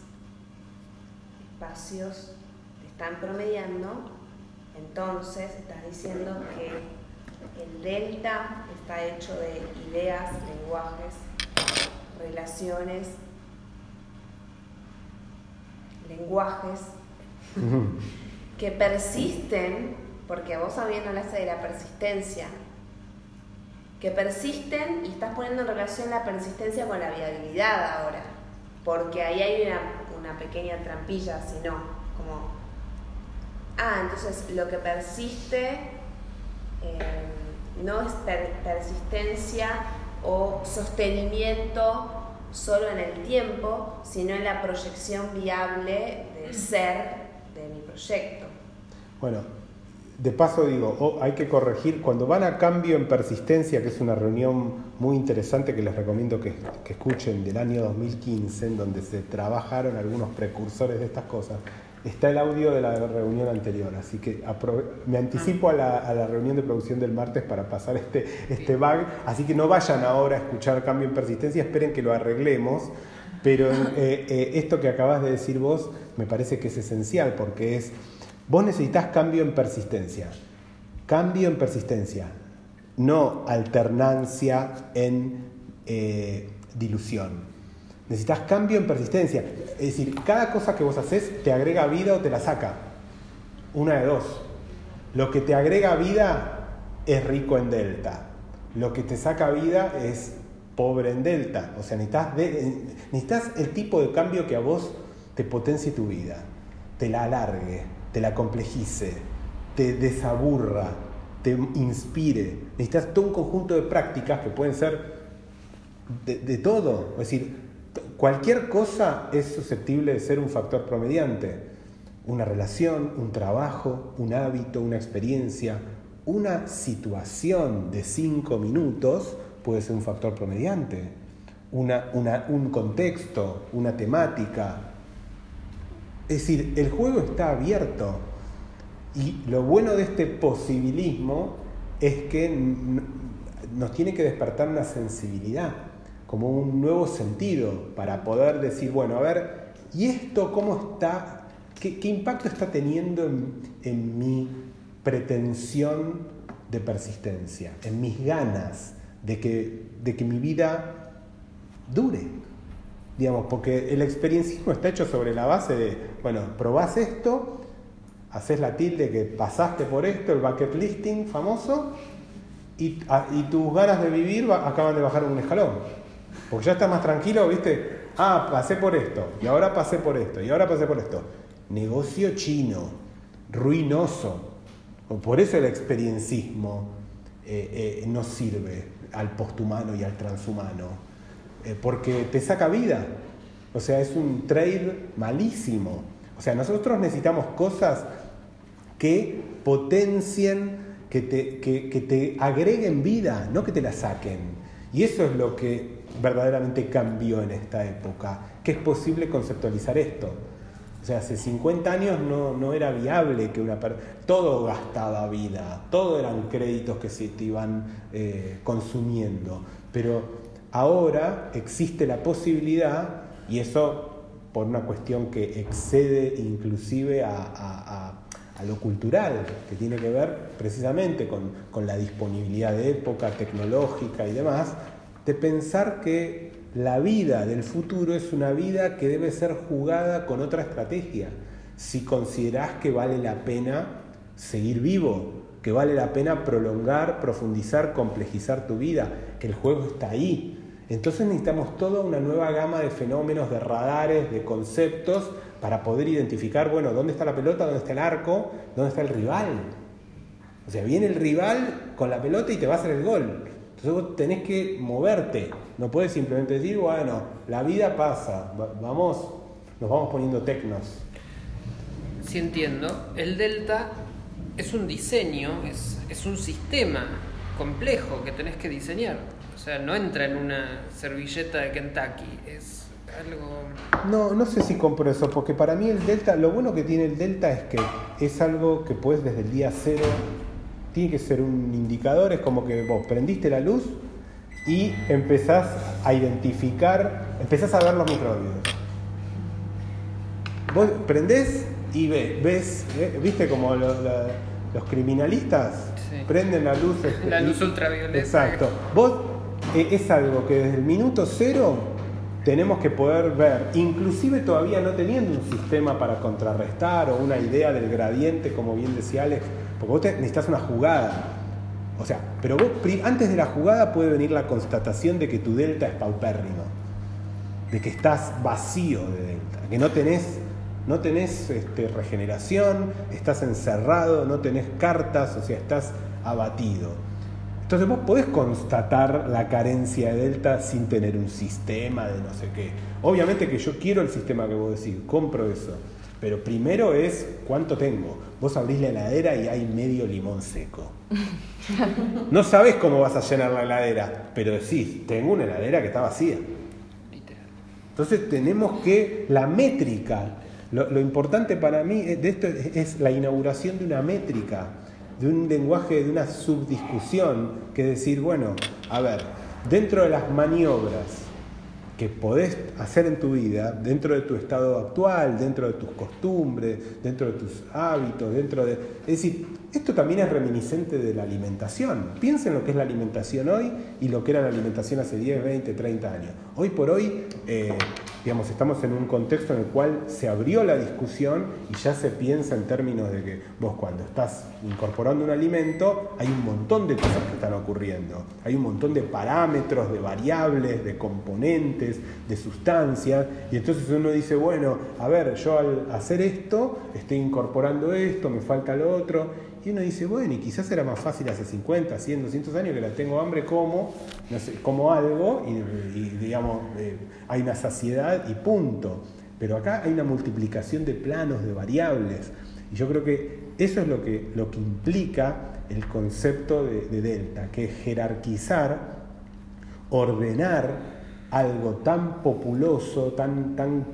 C: espacios te están promediando. Entonces estás diciendo que El delta está hecho de ideas, lenguajes, relaciones, lenguajes que persisten, porque vos también hablaste de la persistencia, que persisten, y estás poniendo en relación la persistencia con la viabilidad ahora, porque ahí hay una pequeña trampilla, si no, como, entonces lo que persiste no es persistencia o sostenimiento solo en el tiempo, sino en la proyección viable de ser de mi proyecto.
A: Bueno, de paso digo, hay que corregir, cuando van a cambio en persistencia, que es una reunión muy interesante que les recomiendo que escuchen, del año 2015, en donde se trabajaron algunos precursores de estas cosas, está el audio de la reunión anterior, así que me anticipo a la reunión de producción del martes para pasar este bug, así que no vayan ahora a escuchar cambio en persistencia, esperen que lo arreglemos, pero esto que acabas de decir vos me parece que es esencial, porque vos necesitas cambio en persistencia, no alternancia en dilución. Necesitas cambio en persistencia. Es decir, cada cosa que vos haces te agrega vida o te la saca. Una de dos. Lo que te agrega vida es rico en delta. Lo que te saca vida es pobre en delta. O sea, necesitas el tipo de cambio que a vos te potencie tu vida, te la alargue, te la complejice, te desaburra, te inspire. Necesitas todo un conjunto de prácticas que pueden ser de todo. Es decir, cualquier cosa es susceptible de ser un factor promediante. Una relación, un trabajo, un hábito, una experiencia, una situación de 5 minutos puede ser un factor promediante. Un contexto, una temática. Es decir, el juego está abierto. Y lo bueno de este posibilismo es que nos tiene que despertar una sensibilidad, como un nuevo sentido, para poder decir, bueno, a ver, ¿y esto cómo está? ¿Qué impacto está teniendo en mi pretensión de persistencia, en mis ganas de que mi vida dure? Digamos, porque el experienciismo está hecho sobre la base de, bueno, probás esto, haces la tilde que pasaste por esto, el bucket listing famoso, y tus ganas de vivir acaban de bajar un escalón. Porque ya estás más tranquilo, ¿viste? Pasé por esto, y ahora pasé por esto, y ahora pasé por esto. Negocio chino, ruinoso. Por eso el experienciismo no sirve al posthumano y al transhumano. Porque te saca vida. O sea, es un trade malísimo. O sea, nosotros necesitamos cosas que potencien, que te agreguen vida, no que te la saquen. Y eso es lo que verdaderamente cambió en esta época, que es posible conceptualizar esto. O sea, hace 50 años no era viable que todo gastaba vida, todo eran créditos que se te iban consumiendo, pero ahora existe la posibilidad, y eso por una cuestión que excede inclusive a lo cultural, que tiene que ver precisamente con la disponibilidad de época tecnológica y demás, de pensar que la vida del futuro es una vida que debe ser jugada con otra estrategia. Si considerás que vale la pena seguir vivo, que vale la pena prolongar, profundizar, complejizar tu vida, que el juego está ahí. Entonces necesitamos toda una nueva gama de fenómenos, de radares, de conceptos, para poder identificar, bueno, dónde está la pelota, dónde está el arco, dónde está el rival. O sea, viene el rival con la pelota y te va a hacer el gol. Entonces vos tenés que moverte, no puedes simplemente decir, bueno, la vida pasa, nos vamos poniendo tecnos.
B: Sí, entiendo. El delta es un diseño, es un sistema complejo que tenés que diseñar. O sea, no entra en una servilleta de Kentucky, es algo...
A: No sé si compro eso, porque para mí el delta, lo bueno que tiene el delta es que es algo que puedes desde el día cero. Tiene que ser un indicador, es como que vos prendiste la luz y empezás a identificar, empezás a ver los microbios. Vos prendés y ves, ¿viste como los criminalistas?
B: Sí.
A: Prenden la luz.
B: La luz ultravioleta.
A: Exacto. Vos es algo que desde el minuto cero tenemos que poder ver, inclusive todavía no teniendo un sistema para contrarrestar o una idea del gradiente, como bien decía Alex, porque vos necesitas una jugada. O sea, pero vos antes de la jugada puede venir la constatación de que tu delta es paupérrimo, de que estás vacío de delta, que no tenés regeneración, estás encerrado, no tenés cartas, o sea, estás abatido. Entonces vos podés constatar la carencia de delta sin tener un sistema de no sé qué. Obviamente que yo quiero el sistema que vos decís, compro eso. Pero primero es cuánto tengo. Vos abrís la heladera y hay medio limón seco. No sabés cómo vas a llenar la heladera, pero decís, tengo una heladera que está vacía. Entonces tenemos que, la métrica, lo importante para mí de esto es la inauguración de una métrica, de un lenguaje, de una subdiscusión, que decir, bueno, a ver, dentro de las maniobras que podés hacer en tu vida, dentro de tu estado actual, dentro de tus costumbres, dentro de tus hábitos, es decir, esto también es reminiscente de la alimentación. Piensen lo que es la alimentación hoy y lo que era la alimentación hace 10, 20, 30 años. Hoy por hoy, estamos en un contexto en el cual se abrió la discusión y ya se piensa en términos de que vos cuando estás incorporando un alimento, hay un montón de cosas que están ocurriendo. Hay un montón de parámetros, de variables, de componentes, de sustancias. Y entonces uno dice, bueno, a ver, yo al hacer esto, estoy incorporando esto, me falta lo otro. Y uno dice, bueno, y quizás era más fácil hace 50, 100, 200 años que la tengo hambre, como algo y digamos, hay una saciedad y punto. Pero acá hay una multiplicación de planos, de variables. Y yo creo que eso es lo que implica el concepto de delta, que es jerarquizar, ordenar algo tan populoso, tan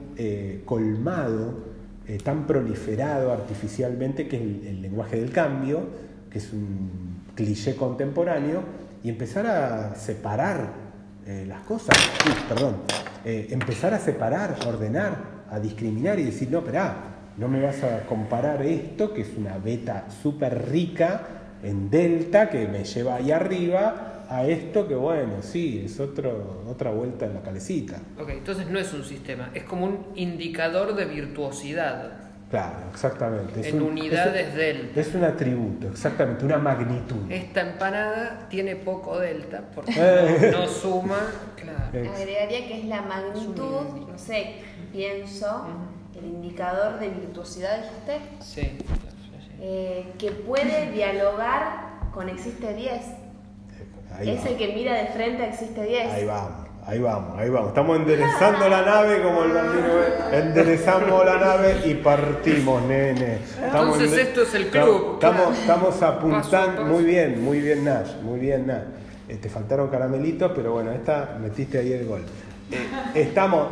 A: colmado, tan proliferado artificialmente, que es el lenguaje del cambio, que es un cliché contemporáneo, y empezar a separar las cosas, empezar a separar, a ordenar, a discriminar y decir, no, esperá, no me vas a comparar esto, que es una beta súper rica en delta, que me lleva ahí arriba, a esto que, bueno, sí, es otra vuelta en la calecita.
B: Ok, entonces no es un sistema, es como un indicador de virtuosidad.
A: Claro, exactamente.
B: En unidades delta.
A: Es un atributo, exactamente, una magnitud.
B: Esta empanada tiene poco delta, porque no suma, claro.
C: Agregaría que es la magnitud, no sé, pienso, el indicador de virtuosidad, dijiste.
B: Sí.
C: Que puede dialogar con Existe 10. Es el que mira de frente a Existe 10.
A: Ahí vamos. Estamos enderezando la nave como el bambino. Enderezamos la nave y partimos, nene.
B: Entonces esto es el club.
A: Estamos apuntando.
B: Paso a paso.
A: Muy bien, Nash. Te faltaron caramelitos, pero bueno, esta metiste ahí el gol. Estamos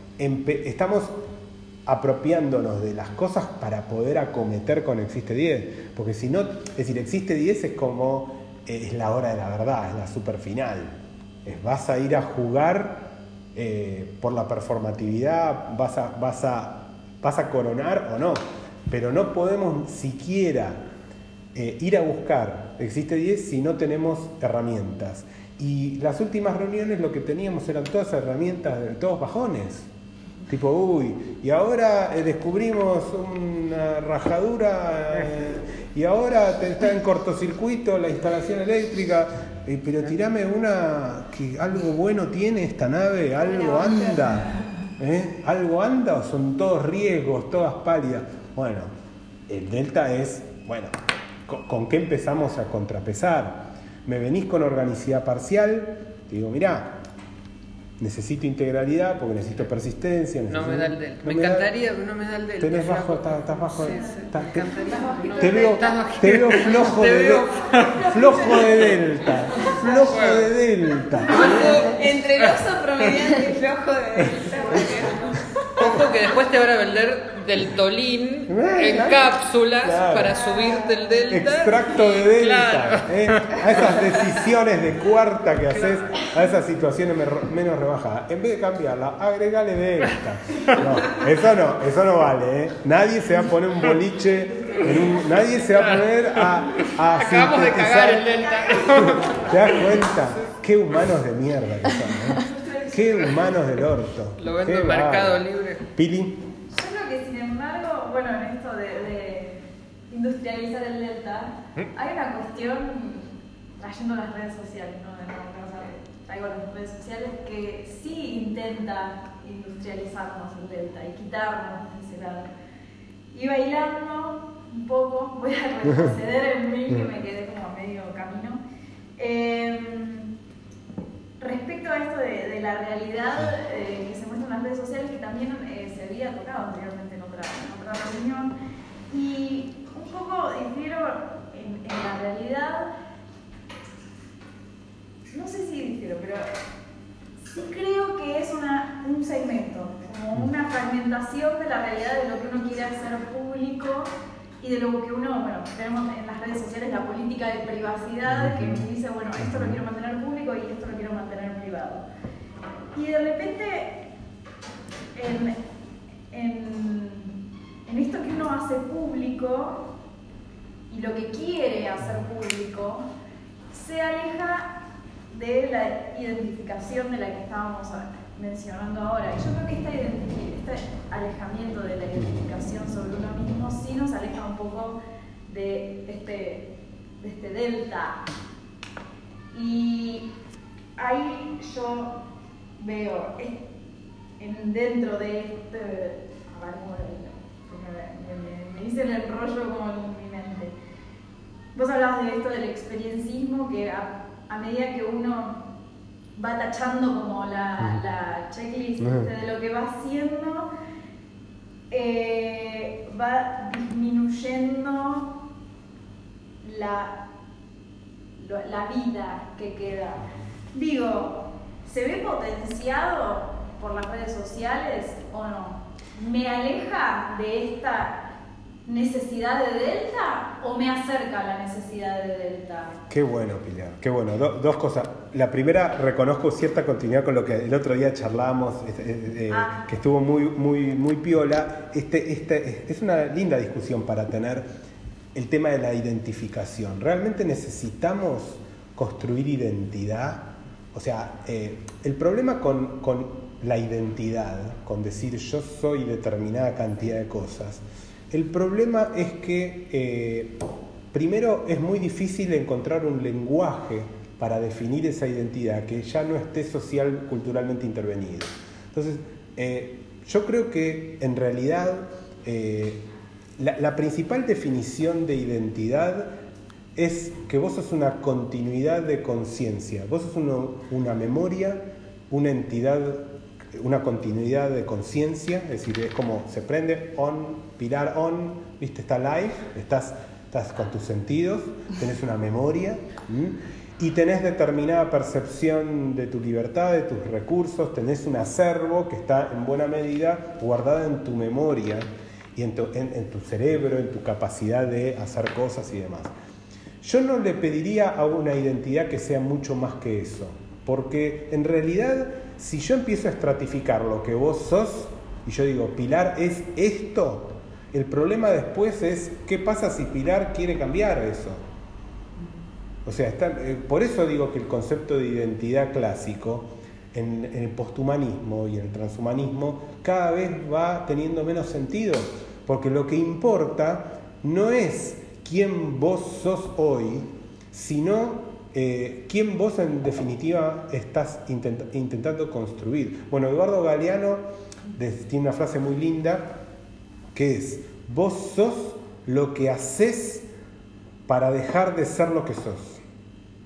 A: apropiándonos de las cosas para poder acometer con Existe 10. Porque si no, es decir, Existe 10 es como... es la hora de la verdad, es la super final. Vas a ir a jugar por la performatividad, vas a coronar o no, pero no podemos siquiera ir a buscar Existe 10 si no tenemos herramientas. Y las últimas reuniones lo que teníamos eran todas herramientas, todos bajones. Tipo, y ahora descubrimos una rajadura y ahora está en cortocircuito la instalación eléctrica, pero tirame una que algo bueno tiene esta nave, algo anda, algo anda, o son todos riesgos, todas pálidas. Bueno, el delta es, bueno, ¿con qué empezamos a contrapesar? Me venís con organicidad parcial, te digo, mirá, necesito integralidad porque necesito persistencia.
B: No me da el delta. Me encantaría, pero no me da el delta.
A: Tenés bajo, estás bajo.
B: Sí,
A: Te veo flojo de delta. Flojo de delta.
C: Entre el oso promediante y flojo de delta.
B: que después te van a vender del Tolín en cápsulas para subirte el delta.
A: Extracto de delta.
B: Claro.
A: A esas decisiones de cuarta que haces, a esas situaciones menos rebajadas. En vez de cambiarla, agregale delta. No, eso no vale. Nadie se va a poner un boliche, nadie se va a poner a
B: Acabamos de cagar el delta.
A: ¿Te das cuenta? Qué humanos de mierda que son, Qué humanos del orto.
B: Lo vendo en Mercado Libre.
A: Pili.
F: Yo creo que, sin embargo, bueno, en esto de industrializar el delta, hay una cuestión, trayendo las redes sociales, ¿no? Traigo las redes sociales, que sí intenta industrializarnos el delta y quitarnos de ese lado. Y bailando un poco, voy a retroceder en mí, que me quedé como a medio camino. Respecto a esto de la realidad que se muestra en las redes sociales, que también se había tocado anteriormente en otra reunión, y un poco difiero en la realidad, no sé si difiero, pero sí creo que es un segmento, como una fragmentación de la realidad de lo que uno quiere hacer público y de lo que uno, bueno, tenemos en las redes sociales la política de privacidad que dice, bueno, esto lo quiero mantener público y esto lo quiero mantener privado. Y de repente, en esto que uno hace público y lo que quiere hacer público, se aleja de la identificación de la que estábamos mencionando ahora. Y yo creo que este alejamiento de la identificación sobre uno mismo sí nos aleja un poco de este delta. Y ahí yo veo dentro de a ver cómo me hice el rollo como en mi mente. Vos hablabas de esto del experienciismo, que a medida que uno va tachando como la checklist de lo que va haciendo, va disminuyendo la vida que queda. Digo, ¿se ve potenciado por las redes sociales o no? ¿Me aleja de esta necesidad de delta o me acerca a la necesidad de delta?
A: Qué bueno, Pilar, qué bueno. Dos cosas. La primera, reconozco cierta continuidad con lo que el otro día charlábamos, que estuvo muy piola. Es una linda discusión para tener el tema de la identificación. ¿Realmente necesitamos construir identidad? O sea, el problema con la identidad, con decir yo soy determinada cantidad de cosas, el problema es que primero es muy difícil encontrar un lenguaje para definir esa identidad que ya no esté social, culturalmente intervenido. Entonces, yo creo que en realidad la principal definición de identidad es que vos sos una continuidad de conciencia, vos sos una memoria, una entidad, una continuidad de conciencia, es decir, es como se prende on, Pilar on, viste, está live, estás con tus sentidos, tenés una memoria y tenés determinada percepción de tu libertad, de tus recursos, tenés un acervo que está en buena medida guardada en tu memoria y en tu cerebro, en tu capacidad de hacer cosas y demás. Yo no le pediría a una identidad que sea mucho más que eso, porque en realidad si yo empiezo a estratificar lo que vos sos y yo digo Pilar es esto, el problema después es qué pasa si Pilar quiere cambiar eso. O sea, por eso digo que el concepto de identidad clásico en el posthumanismo y en el transhumanismo cada vez va teniendo menos sentido, porque lo que importa no es quién vos sos hoy, sino quién vos en definitiva estás intentando construir. Bueno, Eduardo Galeano tiene una frase muy linda que es: vos sos lo que haces para dejar de ser lo que sos.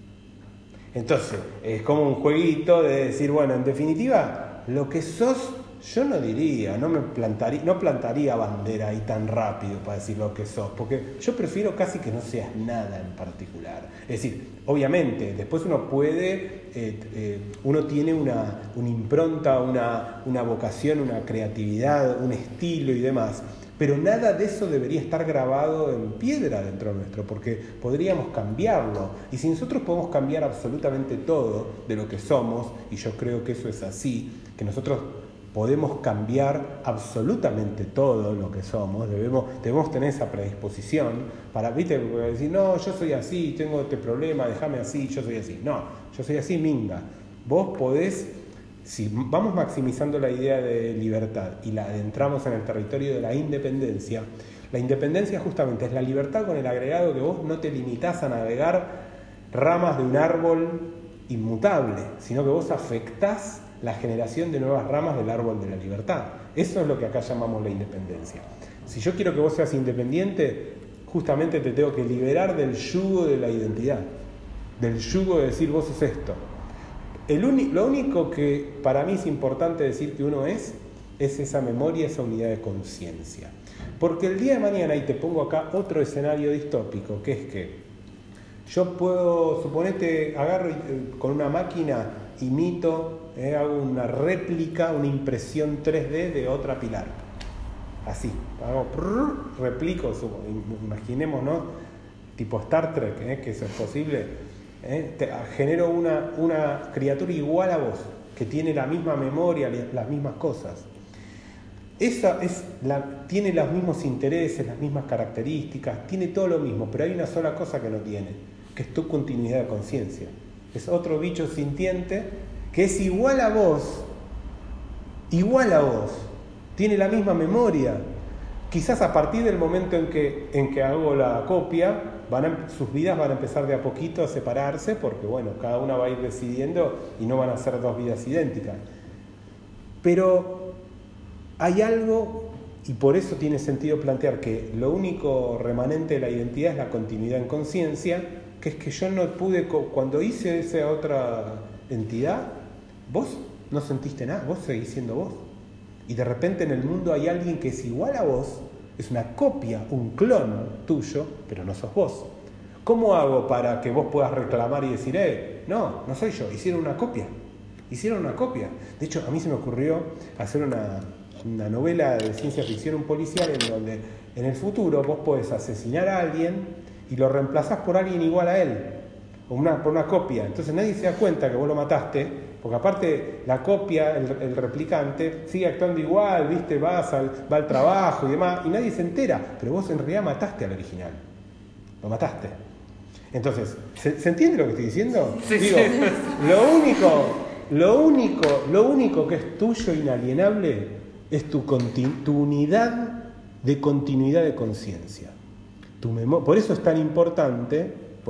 A: Entonces, es como un jueguito de decir, bueno, en definitiva, lo que sos yo no diría, no plantaría bandera ahí tan rápido para decir lo que sos, porque yo prefiero casi que no seas nada en particular. Es decir, obviamente, después uno puede, uno tiene una impronta, una vocación, una creatividad, un estilo y demás, pero nada de eso debería estar grabado en piedra dentro nuestro, porque podríamos cambiarlo. Y si nosotros podemos cambiar absolutamente todo de lo que somos, y yo creo que eso es así, que nosotros podemos cambiar absolutamente todo lo que somos, debemos tener esa predisposición para, ¿viste? Decir, no, yo soy así, tengo este problema, déjame así, yo soy así. No, yo soy así, minga. Vos podés, si vamos maximizando la idea de libertad y la adentramos en el territorio de la independencia justamente es la libertad con el agregado que vos no te limitás a navegar ramas de un árbol inmutable, sino que vos afectás la generación de nuevas ramas del árbol de la libertad. Eso es lo que acá llamamos la independencia. Si yo quiero que vos seas independiente, justamente te tengo que liberar del yugo de la identidad, del yugo de decir vos sos esto. Lo único que para mí es importante decir que uno es esa memoria, esa unidad de conciencia. Porque el día de mañana, y te pongo acá otro escenario distópico, que es que yo puedo, suponete, agarro con una máquina, imito, hago una réplica, una impresión 3D de otra Pilar. Así, hago replico, imaginemos, ¿no? Tipo Star Trek, que eso es posible. Genero una criatura igual a vos, que tiene la misma memoria, las mismas cosas. Tiene los mismos intereses, las mismas características, tiene todo lo mismo, pero hay una sola cosa que no tiene, que es tu continuidad de conciencia. Es otro bicho sintiente que es igual a vos, tiene la misma memoria. Quizás a partir del momento en que hago la copia, sus vidas van a empezar de a poquito a separarse, porque bueno, cada una va a ir decidiendo y no van a ser dos vidas idénticas. Pero hay algo, y por eso tiene sentido plantear que lo único remanente de la identidad es la continuidad en conciencia, que es que yo no pude, cuando hice esa otra entidad, vos no sentiste nada, vos seguís siendo vos. Y de repente en el mundo hay alguien que es igual a vos, es una copia, un clon tuyo, pero no sos vos. ¿Cómo hago para que vos puedas reclamar y decir, no soy yo, hicieron una copia? De hecho, a mí se me ocurrió hacer una novela de ciencia ficción, un policial, en donde en el futuro vos podés asesinar a alguien y lo reemplazás por alguien igual a él, por una copia. Entonces nadie se da cuenta que vos lo mataste, porque aparte la copia, el replicante, sigue actuando igual, ¿viste? Va al trabajo y demás, y nadie se entera, pero vos en realidad mataste al original. Lo mataste. Entonces, ¿se entiende lo que estoy diciendo?
B: Sí,
A: digo,
B: sí.
A: Lo único que es tuyo inalienable es tu unidad de continuidad de conciencia. Por eso es tan importante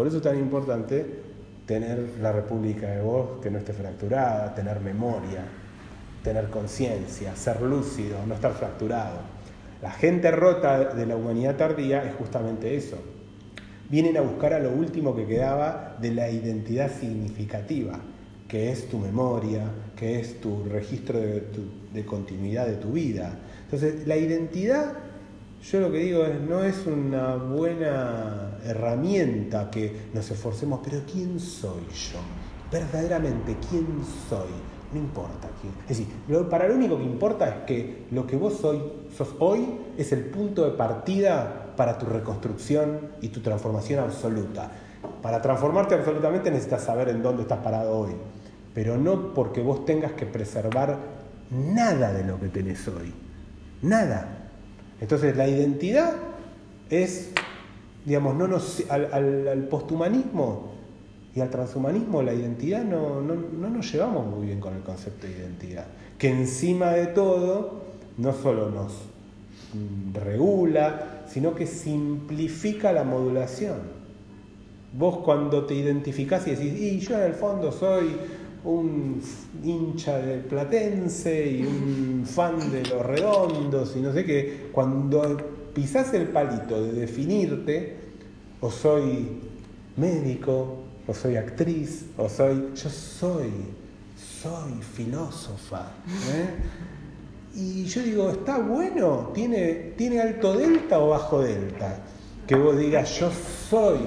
A: tener la República de vos que no esté fracturada, tener memoria, tener conciencia, ser lúcido, no estar fracturado. La gente rota de la humanidad tardía es justamente eso. Vienen a buscar a lo último que quedaba de la identidad significativa, que es tu memoria, que es tu registro de continuidad de tu vida. Entonces, la identidad, yo lo que digo es, no es una buena herramienta que nos esforcemos, pero ¿quién soy yo? Verdaderamente, ¿quién soy? No importa quién. Es decir, para lo único que importa es que lo que vos sos hoy es el punto de partida para tu reconstrucción y tu transformación absoluta. Para transformarte absolutamente necesitas saber en dónde estás parado hoy, pero no porque vos tengas que preservar nada de lo que tenés hoy. Nada. Entonces la identidad es, digamos, al posthumanismo y al transhumanismo, la identidad no nos llevamos muy bien con el concepto de identidad, que encima de todo no solo nos regula, sino que simplifica la modulación. Vos cuando te identificás y decís, yo en el fondo soy un hincha de Platense y un fan de Los Redondos y no sé qué, cuando pisás el palito de definirte, o soy médico, o soy actriz, yo soy filósofa, Y yo digo, ¿está bueno? ¿Tiene alto delta o bajo delta? Que vos digas, yo soy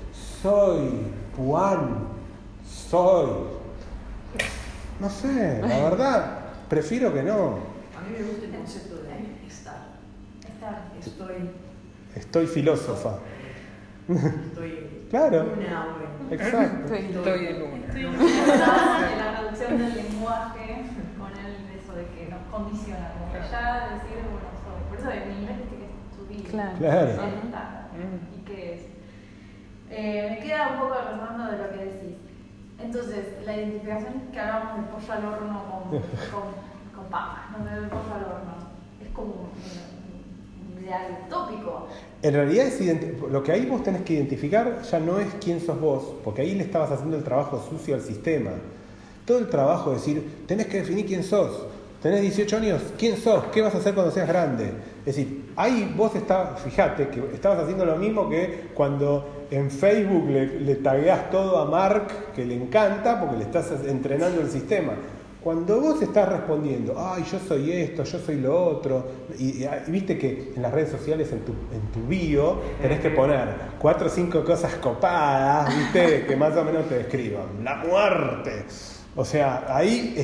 A: Juan, no sé, la verdad, prefiero que no.
G: A mí me gusta el concepto de estar.
A: Estoy filósofa.
G: Estoy
A: Claro.
G: una hoy.
A: Exacto.
B: Estoy en una.
F: Estoy interesada en la reducción del lenguaje con eso de que nos condiciona, como que ya decir, bueno, soy. Por eso en inglés viste que es tu vida.
A: Claro.
F: Está. ¿Y qué es? Me queda un poco resonando de lo que decís. Entonces, la identificación que hablábamos del pollo al horno con papas, ¿no? Del pollo al horno, es como un ideal utópico.
A: En realidad lo que ahí vos tenés que identificar ya no es quién sos vos, porque ahí le estabas haciendo el trabajo sucio al sistema. Todo el trabajo de decir, tenés que definir quién sos. Tenés 18 años, ¿quién sos? ¿Qué vas a hacer cuando seas grande? Es decir, ahí vos fíjate que estabas haciendo lo mismo que cuando en Facebook le tagueás todo a Mark, que le encanta, porque le estás entrenando el sistema. Cuando vos estás respondiendo, ay, yo soy esto, yo soy lo otro, y viste que en las redes sociales, en tu bio, tenés que poner 4 o 5 cosas copadas, viste, que más o menos te describan. La muerte. O sea, ahí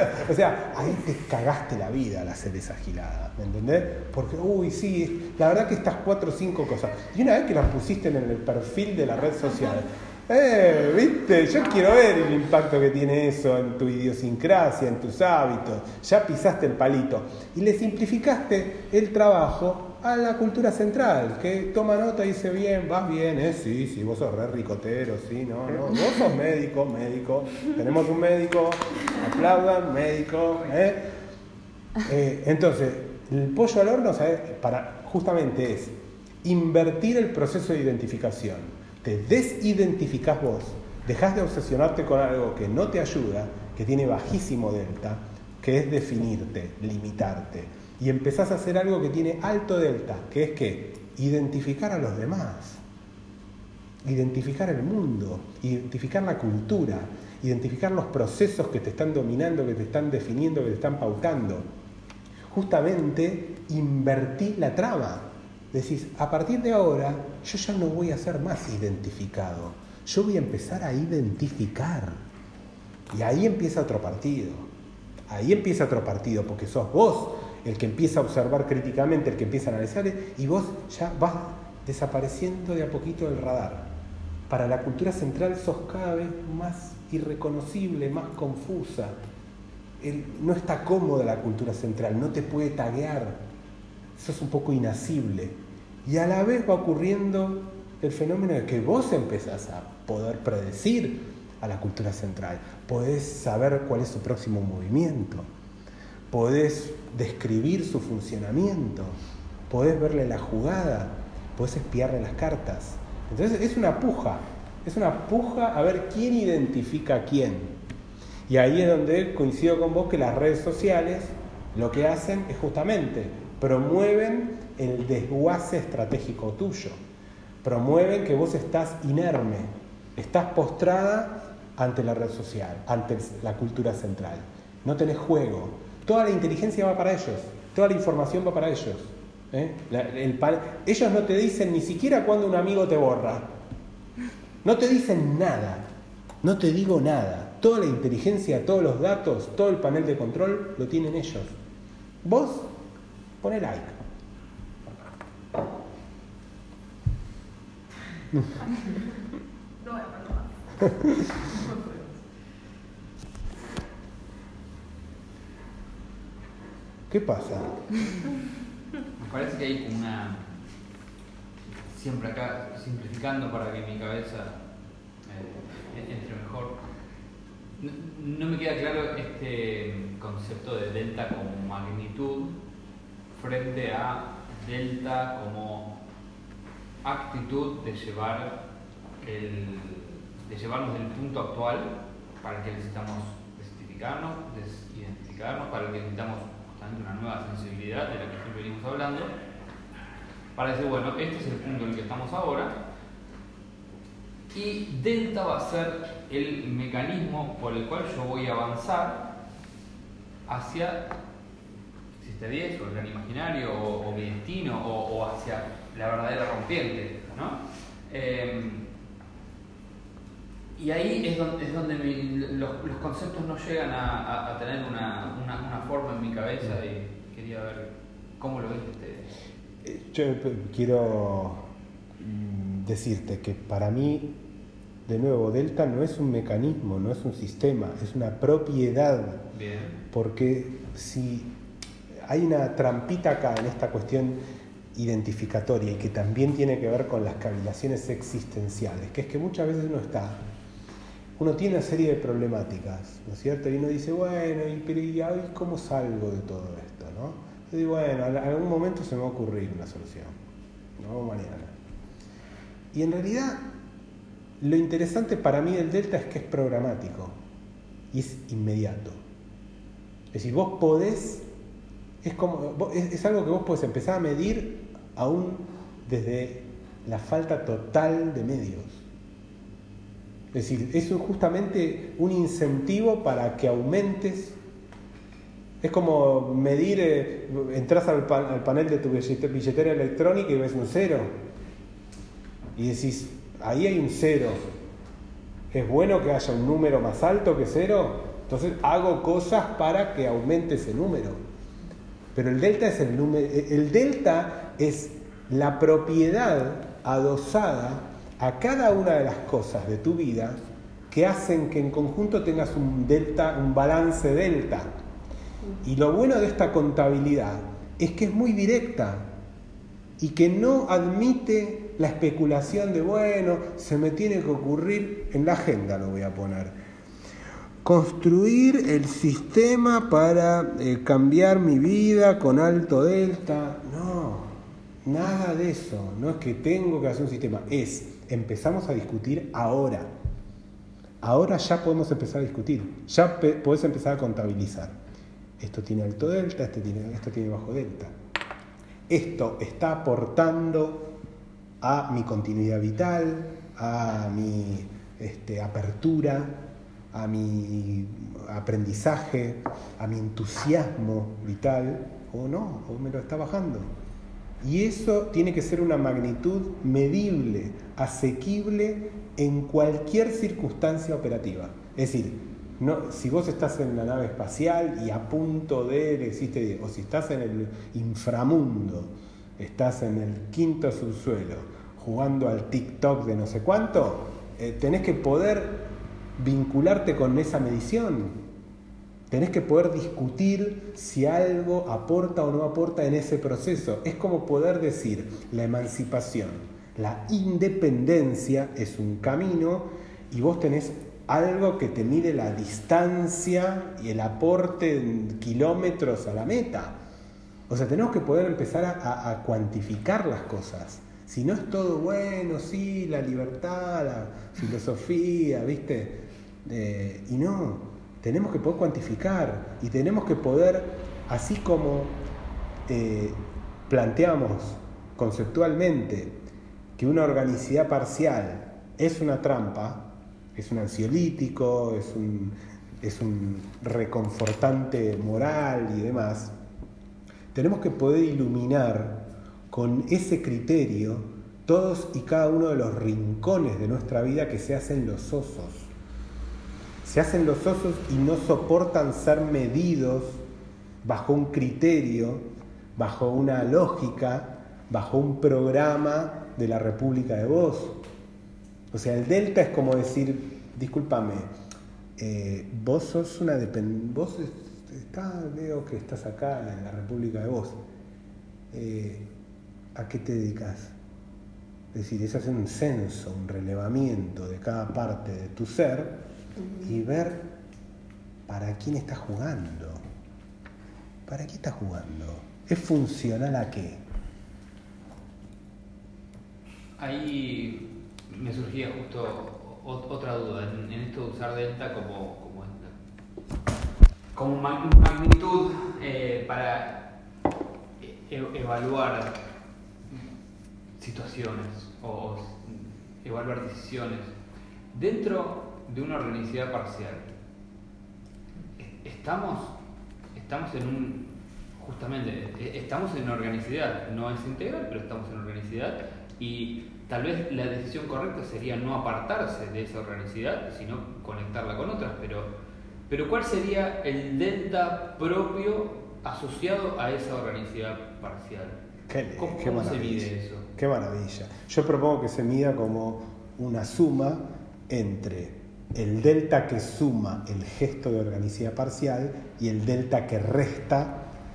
A: te cagaste la vida al hacer esa gilada, ¿me entendés? Porque, sí, la verdad que estas 4 o 5 cosas, y una vez que las pusiste en el perfil de la red social, viste, yo quiero ver el impacto que tiene eso en tu idiosincrasia, en tus hábitos, ya pisaste el palito, y le simplificaste el trabajo a la cultura central, que toma nota y dice, bien, vas bien, sí, vos sos re ricotero, sí, no, vos sos médico, tenemos un médico, aplaudan, médico, Entonces, el pollo al horno, ¿sabes? Justamente es invertir el proceso de identificación, te desidentificás vos, dejás de obsesionarte con algo que no te ayuda, que tiene bajísimo delta, que es definirte, limitarte, y empezás a hacer algo que tiene alto delta, que es que identificar a los demás, identificar el mundo, identificar la cultura, identificar los procesos que te están dominando, que te están definiendo, que te están pautando. Justamente invertís la trama. Decís, a partir de ahora yo ya no voy a ser más identificado, yo voy a empezar a identificar. Y ahí empieza otro partido. Porque sos vos el que empieza a observar críticamente, el que empieza a analizar, y vos ya vas desapareciendo de a poquito del radar. Para la cultura central sos cada vez más irreconocible, más confusa. No está cómoda la cultura central, no te puede taguear, sos un poco inasible. Y a la vez va ocurriendo el fenómeno de que vos empezás a poder predecir a la cultura central, podés saber cuál es su próximo movimiento, podés describir su funcionamiento, podés verle la jugada, podés espiarle las cartas. Entonces es una puja a ver quién identifica a quién. Y ahí es donde coincido con vos que las redes sociales lo que hacen es justamente promueven el desguace estratégico tuyo, promueven que vos estás inerme, estás postrada ante la red social, ante la cultura central, no tenés juego, toda la inteligencia va para ellos, toda la información va para ellos. Ellos no te dicen ni siquiera cuando un amigo te borra, no te dicen nada, no te digo nada, toda la inteligencia, todos los datos, todo el panel de control lo tienen ellos. Vos poné like. ¿Qué pasa?
E: Me parece que hay como una... Siempre acá, simplificando para que mi cabeza entre mejor. No me queda claro este concepto de delta como magnitud frente a delta como actitud de llevarnos del punto actual para el que necesitamos desidentificarnos, para el que necesitamos justamente una nueva sensibilidad de la que siempre venimos hablando, para decir, bueno, este es el punto en el que estamos ahora, y delta va a ser el mecanismo por el cual yo voy a avanzar hacia, si 1710 o el gran imaginario o mi destino o hacia la verdadera rompiente, ¿no? Y ahí es donde los conceptos no llegan a tener una forma en mi cabeza y quería ver cómo lo ven ustedes.
A: Yo quiero decirte que para mí, de nuevo, Delta no es un mecanismo, no es un sistema, es una propiedad.
E: Bien.
A: Porque si hay una trampita acá en esta cuestión identificatoria y que también tiene que ver con las cavilaciones existenciales, que es que muchas veces uno tiene una serie de problemáticas, ¿no es cierto? Y uno dice, bueno, ¿y cómo salgo de todo esto, no? Yo digo, bueno, en algún momento se me va a ocurrir una solución, no mañana. Y en realidad, lo interesante para mí del Delta es que es programático y es inmediato. Es decir, vos podés, es algo que vos podés empezar a medir aún desde la falta total de medios. Es decir, es justamente un incentivo para que aumentes. Es como medir, entras al panel de tu billetera electrónica y ves un 0. Y decís, ahí hay un 0. ¿Es bueno que haya un número más alto que 0? Entonces hago cosas para que aumente ese número. Pero el delta es el número. El delta es la propiedad adosada a cada una de las cosas de tu vida que hacen que en conjunto tengas un delta, un balance delta. Y lo bueno de esta contabilidad es que es muy directa y que no admite la especulación de, bueno, se me tiene que ocurrir, en la agenda lo voy a poner, construir el sistema para cambiar mi vida con alto delta. No, nada de eso. No es que tengo que hacer un sistema, empezamos a discutir ahora. Ahora ya podemos empezar a discutir, ya podés empezar a contabilizar. Esto tiene alto delta, esto tiene bajo delta. Esto está aportando a mi continuidad vital, a mi apertura, a mi aprendizaje, a mi entusiasmo vital, o no, o me lo está bajando. Y eso tiene que ser una magnitud medible, asequible en cualquier circunstancia operativa. Es decir, no, si vos estás en la nave espacial y a punto de existe, o si estás en el inframundo, estás en el quinto subsuelo, jugando al TikTok de no sé cuánto, tenés que poder vincularte con esa medición. Tenés que poder discutir si algo aporta o no aporta en ese proceso. Es como poder decir, la emancipación, la independencia es un camino y vos tenés algo que te mide la distancia y el aporte en kilómetros a la meta. O sea, tenemos que poder empezar a cuantificar las cosas. Si no es todo bueno, sí, la libertad, la filosofía, ¿viste? Y no, tenemos que poder cuantificar y tenemos que poder, así como planteamos conceptualmente que una organicidad parcial es una trampa, es un ansiolítico, es un reconfortante moral y demás, tenemos que poder iluminar con ese criterio todos y cada uno de los rincones de nuestra vida que se hacen los osos. Se hacen los osos y no soportan ser medidos bajo un criterio, bajo una lógica, bajo un programa de la República de Vos. O sea, el delta es como decir, discúlpame, vos sos una dependencia, veo que estás acá en la República de Vos. ¿A qué te dedicas? Es decir, es hacer un censo, un relevamiento de cada parte de tu ser y ver para quién estás jugando. ¿Para qué estás jugando? ¿Es funcional a qué?
E: Ahí me surgía justo otra duda en esto de usar delta como magnitud para evaluar situaciones o evaluar decisiones dentro de una organicidad parcial. Estamos en justamente estamos en organicidad, no es integral, pero estamos en organicidad, y tal vez la decisión correcta sería no apartarse de esa organicidad, sino conectarla con otras, pero ¿cuál sería el delta propio asociado a esa organicidad parcial? ¿Cómo se mide eso?
A: Qué maravilla. Yo propongo que se mida como una suma entre el delta que suma el gesto de organicidad parcial y el delta que resta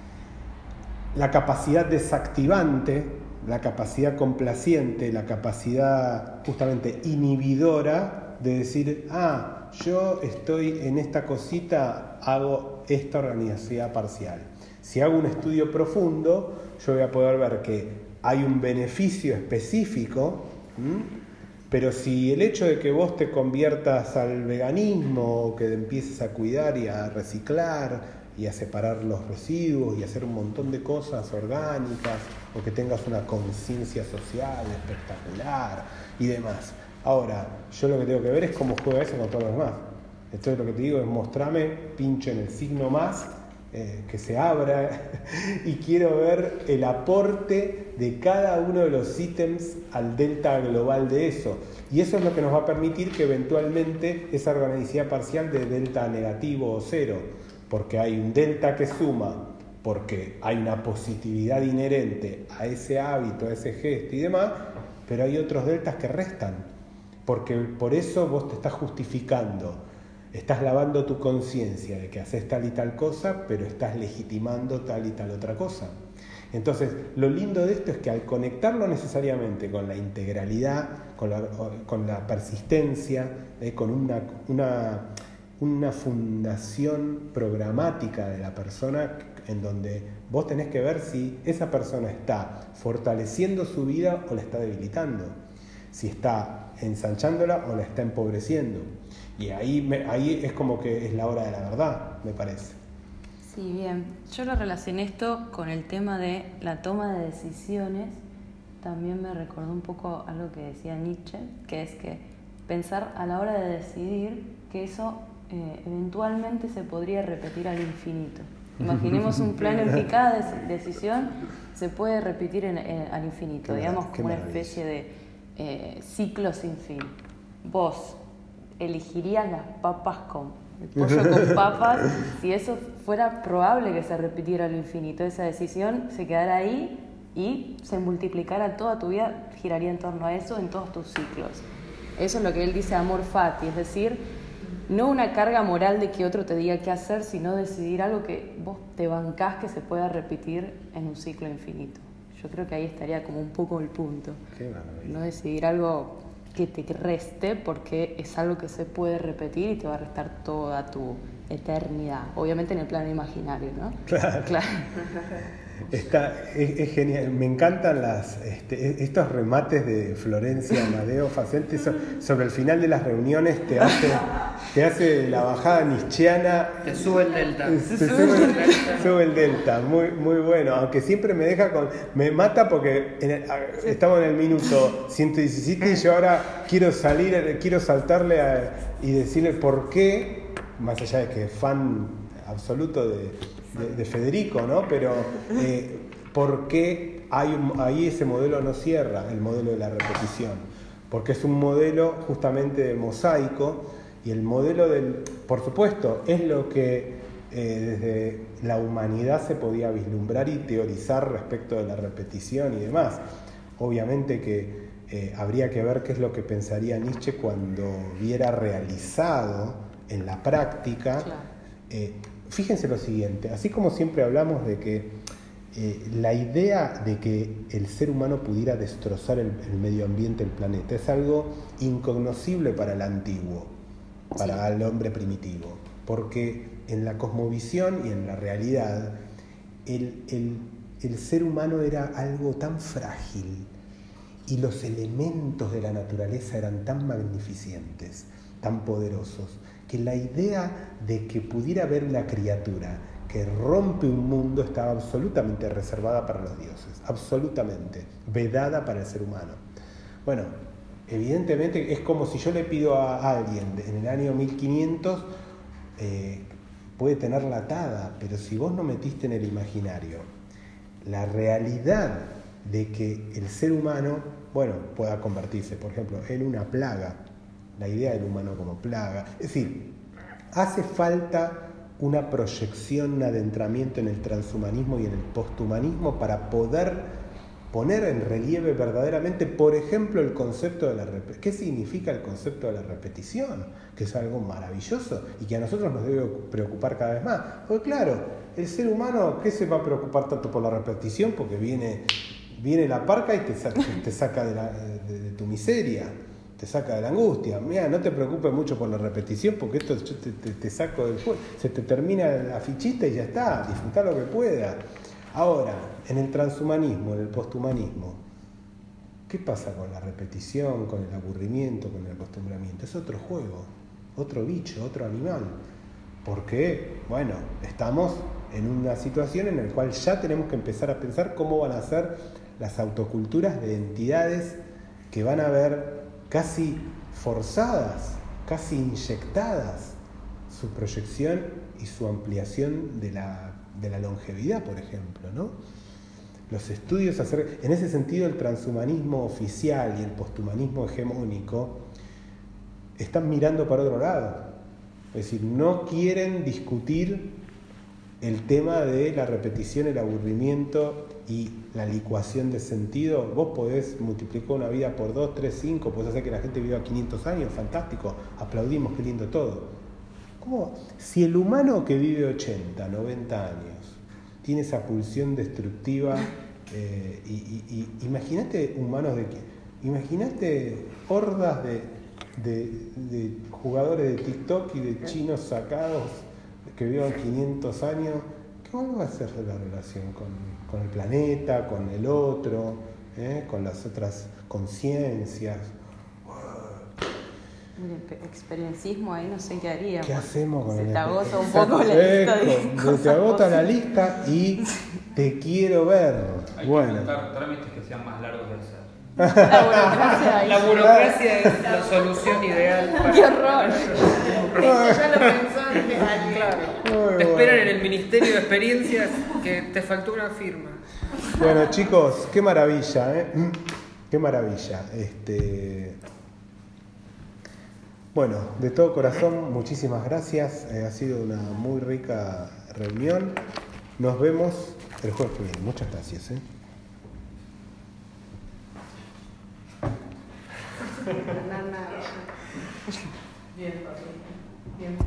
A: la capacidad desactivante, la capacidad complaciente, la capacidad justamente inhibidora de decir, yo estoy en esta cosita, hago esta organicidad parcial. Si hago un estudio profundo, yo voy a poder ver que hay un beneficio específico, pero si el hecho de que vos te conviertas al veganismo, o que empieces a cuidar y a reciclar y a separar los residuos y a hacer un montón de cosas orgánicas, o que tengas una conciencia social espectacular y demás. Ahora, yo lo que tengo que ver es cómo juega eso con todos los demás. Entonces lo que te digo es mostrame, pincho en el signo más, que se abra, y quiero ver el aporte de cada uno de los ítems al delta global de eso. Y eso es lo que nos va a permitir que eventualmente esa organicidad parcial de delta negativo o cero, porque hay un delta que suma, porque hay una positividad inherente a ese hábito, a ese gesto y demás, pero hay otros deltas que restan, porque por eso vos te estás justificando. Estás lavando tu conciencia de que haces tal y tal cosa, pero estás legitimando tal y tal otra cosa. Entonces, lo lindo de esto es que al conectarlo necesariamente con la integralidad, con la persistencia, con una fundación programática de la persona, en donde vos tenés que ver si esa persona está fortaleciendo su vida o la está debilitando, si está ensanchándola o la está empobreciendo. Y ahí es como que es la hora de la verdad, me parece.
D: Sí, bien. Yo lo relacioné esto con el tema de la toma de decisiones. También me recordó un poco algo que decía Nietzsche, que es que pensar a la hora de decidir que eso eventualmente se podría repetir al infinito. Imaginemos un plano en que cada decisión se puede repetir al infinito, digamos como una especie de ciclo sin fin. Vos elegirías las papas el pollo con papas si eso fuera probable que se repitiera al infinito. Esa decisión se quedara ahí y se multiplicara toda tu vida, giraría en torno a eso en todos tus ciclos. Eso es lo que él dice amor fati, es decir, no una carga moral de que otro te diga qué hacer, sino decidir algo que vos te bancás que se pueda repetir en un ciclo infinito. Yo creo que ahí estaría como un poco el punto.
A: Qué maravilla.
D: No decidir algo que te reste porque es algo que se puede repetir y te va a restar toda tu eternidad. Obviamente en el plano imaginario, ¿no? Claro.
A: Es genial, me encantan estos remates de Florencia Amadeo Facenti sobre el final de las reuniones. Te hace la bajada nietzscheana,
B: te sube el delta,
A: sube el delta, muy, muy bueno, aunque siempre me mata porque estamos en el minuto 117 y yo ahora quiero saltarle y decirle por qué, más allá de que es fan absoluto de Federico, ¿no? Pero ¿por qué ahí ese modelo no cierra, el modelo de la repetición? Porque es un modelo justamente de mosaico, y el modelo por supuesto, es lo que desde la humanidad se podía vislumbrar y teorizar respecto de la repetición y demás. Obviamente que habría que ver qué es lo que pensaría Nietzsche cuando viera realizado en la práctica. Claro. Fíjense lo siguiente, así como siempre hablamos de que la idea de que el ser humano pudiera destrozar el medio ambiente, el planeta, es algo incognoscible para el antiguo, para el hombre primitivo, porque en la cosmovisión y en la realidad el ser humano era algo tan frágil y los elementos de la naturaleza eran tan magnificentes, tan poderosos, que la idea de que pudiera haber una criatura que rompe un mundo estaba absolutamente reservada para los dioses, absolutamente vedada para el ser humano. Bueno, evidentemente es como si yo le pido a alguien en el año 1500 puede tenerla atada, pero si vos no metiste en el imaginario la realidad de que el ser humano, bueno, pueda convertirse, por ejemplo, en una plaga, la idea del humano como plaga, es decir, hace falta una proyección, un adentramiento en el transhumanismo y en el posthumanismo para poder poner en relieve verdaderamente, por ejemplo, el concepto de la repetición. ¿Qué significa el concepto de la repetición? Que es algo maravilloso y que a nosotros nos debe preocupar cada vez más. Porque claro, el ser humano, ¿qué se va a preocupar tanto por la repetición? Porque viene la parca y te saca de tu miseria, te saca de la angustia. Mira, no te preocupes mucho por la repetición porque esto yo te saco del juego. Se te termina la fichita y ya está, disfrutar lo que pueda. Ahora, en el transhumanismo, en el posthumanismo, ¿qué pasa con la repetición, con el aburrimiento, con el acostumbramiento? Es otro juego, otro bicho, otro animal. Porque, bueno, estamos en una situación en la cual ya tenemos que empezar a pensar cómo van a ser las autoculturas de entidades que van a ver casi forzadas, casi inyectadas su proyección y su ampliación de la longevidad, por ejemplo, ¿no? Los estudios en ese sentido, el transhumanismo oficial y el posthumanismo hegemónico están mirando para otro lado. Es decir, no quieren discutir el tema de la repetición, el aburrimiento y la licuación de sentido. Vos podés multiplicar una vida por 2, 3, 5, podés hacer que la gente viva 500 años, fantástico, aplaudimos, qué lindo todo. ¿Cómo? Si el humano que vive 80, 90 años tiene esa pulsión destructiva, imagínate humanos imagínate hordas de jugadores de TikTok y de chinos sacados que vivan 500 años, ¿cómo va a ser la relación con el planeta, con el otro, con las otras conciencias?
D: Experienciismo ahí no sé qué haría.
A: ¿Qué hacemos con el
D: te agota un poco la lista de cosas
A: te agota la lista y te quiero ver.
E: Hay
A: bueno.
E: que inventar trámites que sean más largos de hacer.
B: La burocracia es la solución ideal para...
D: ¡Qué horror!
C: Ya lo pensó antes alguien.
B: Claro. Te esperan en el Ministerio de Experiencias que te faltó una firma.
A: Bueno, chicos, qué maravilla, ¿eh? Qué maravilla. Bueno, de todo corazón, muchísimas gracias. Ha sido una muy rica reunión. Nos vemos el jueves que viene. Muchas gracias.
C: Bien, bien.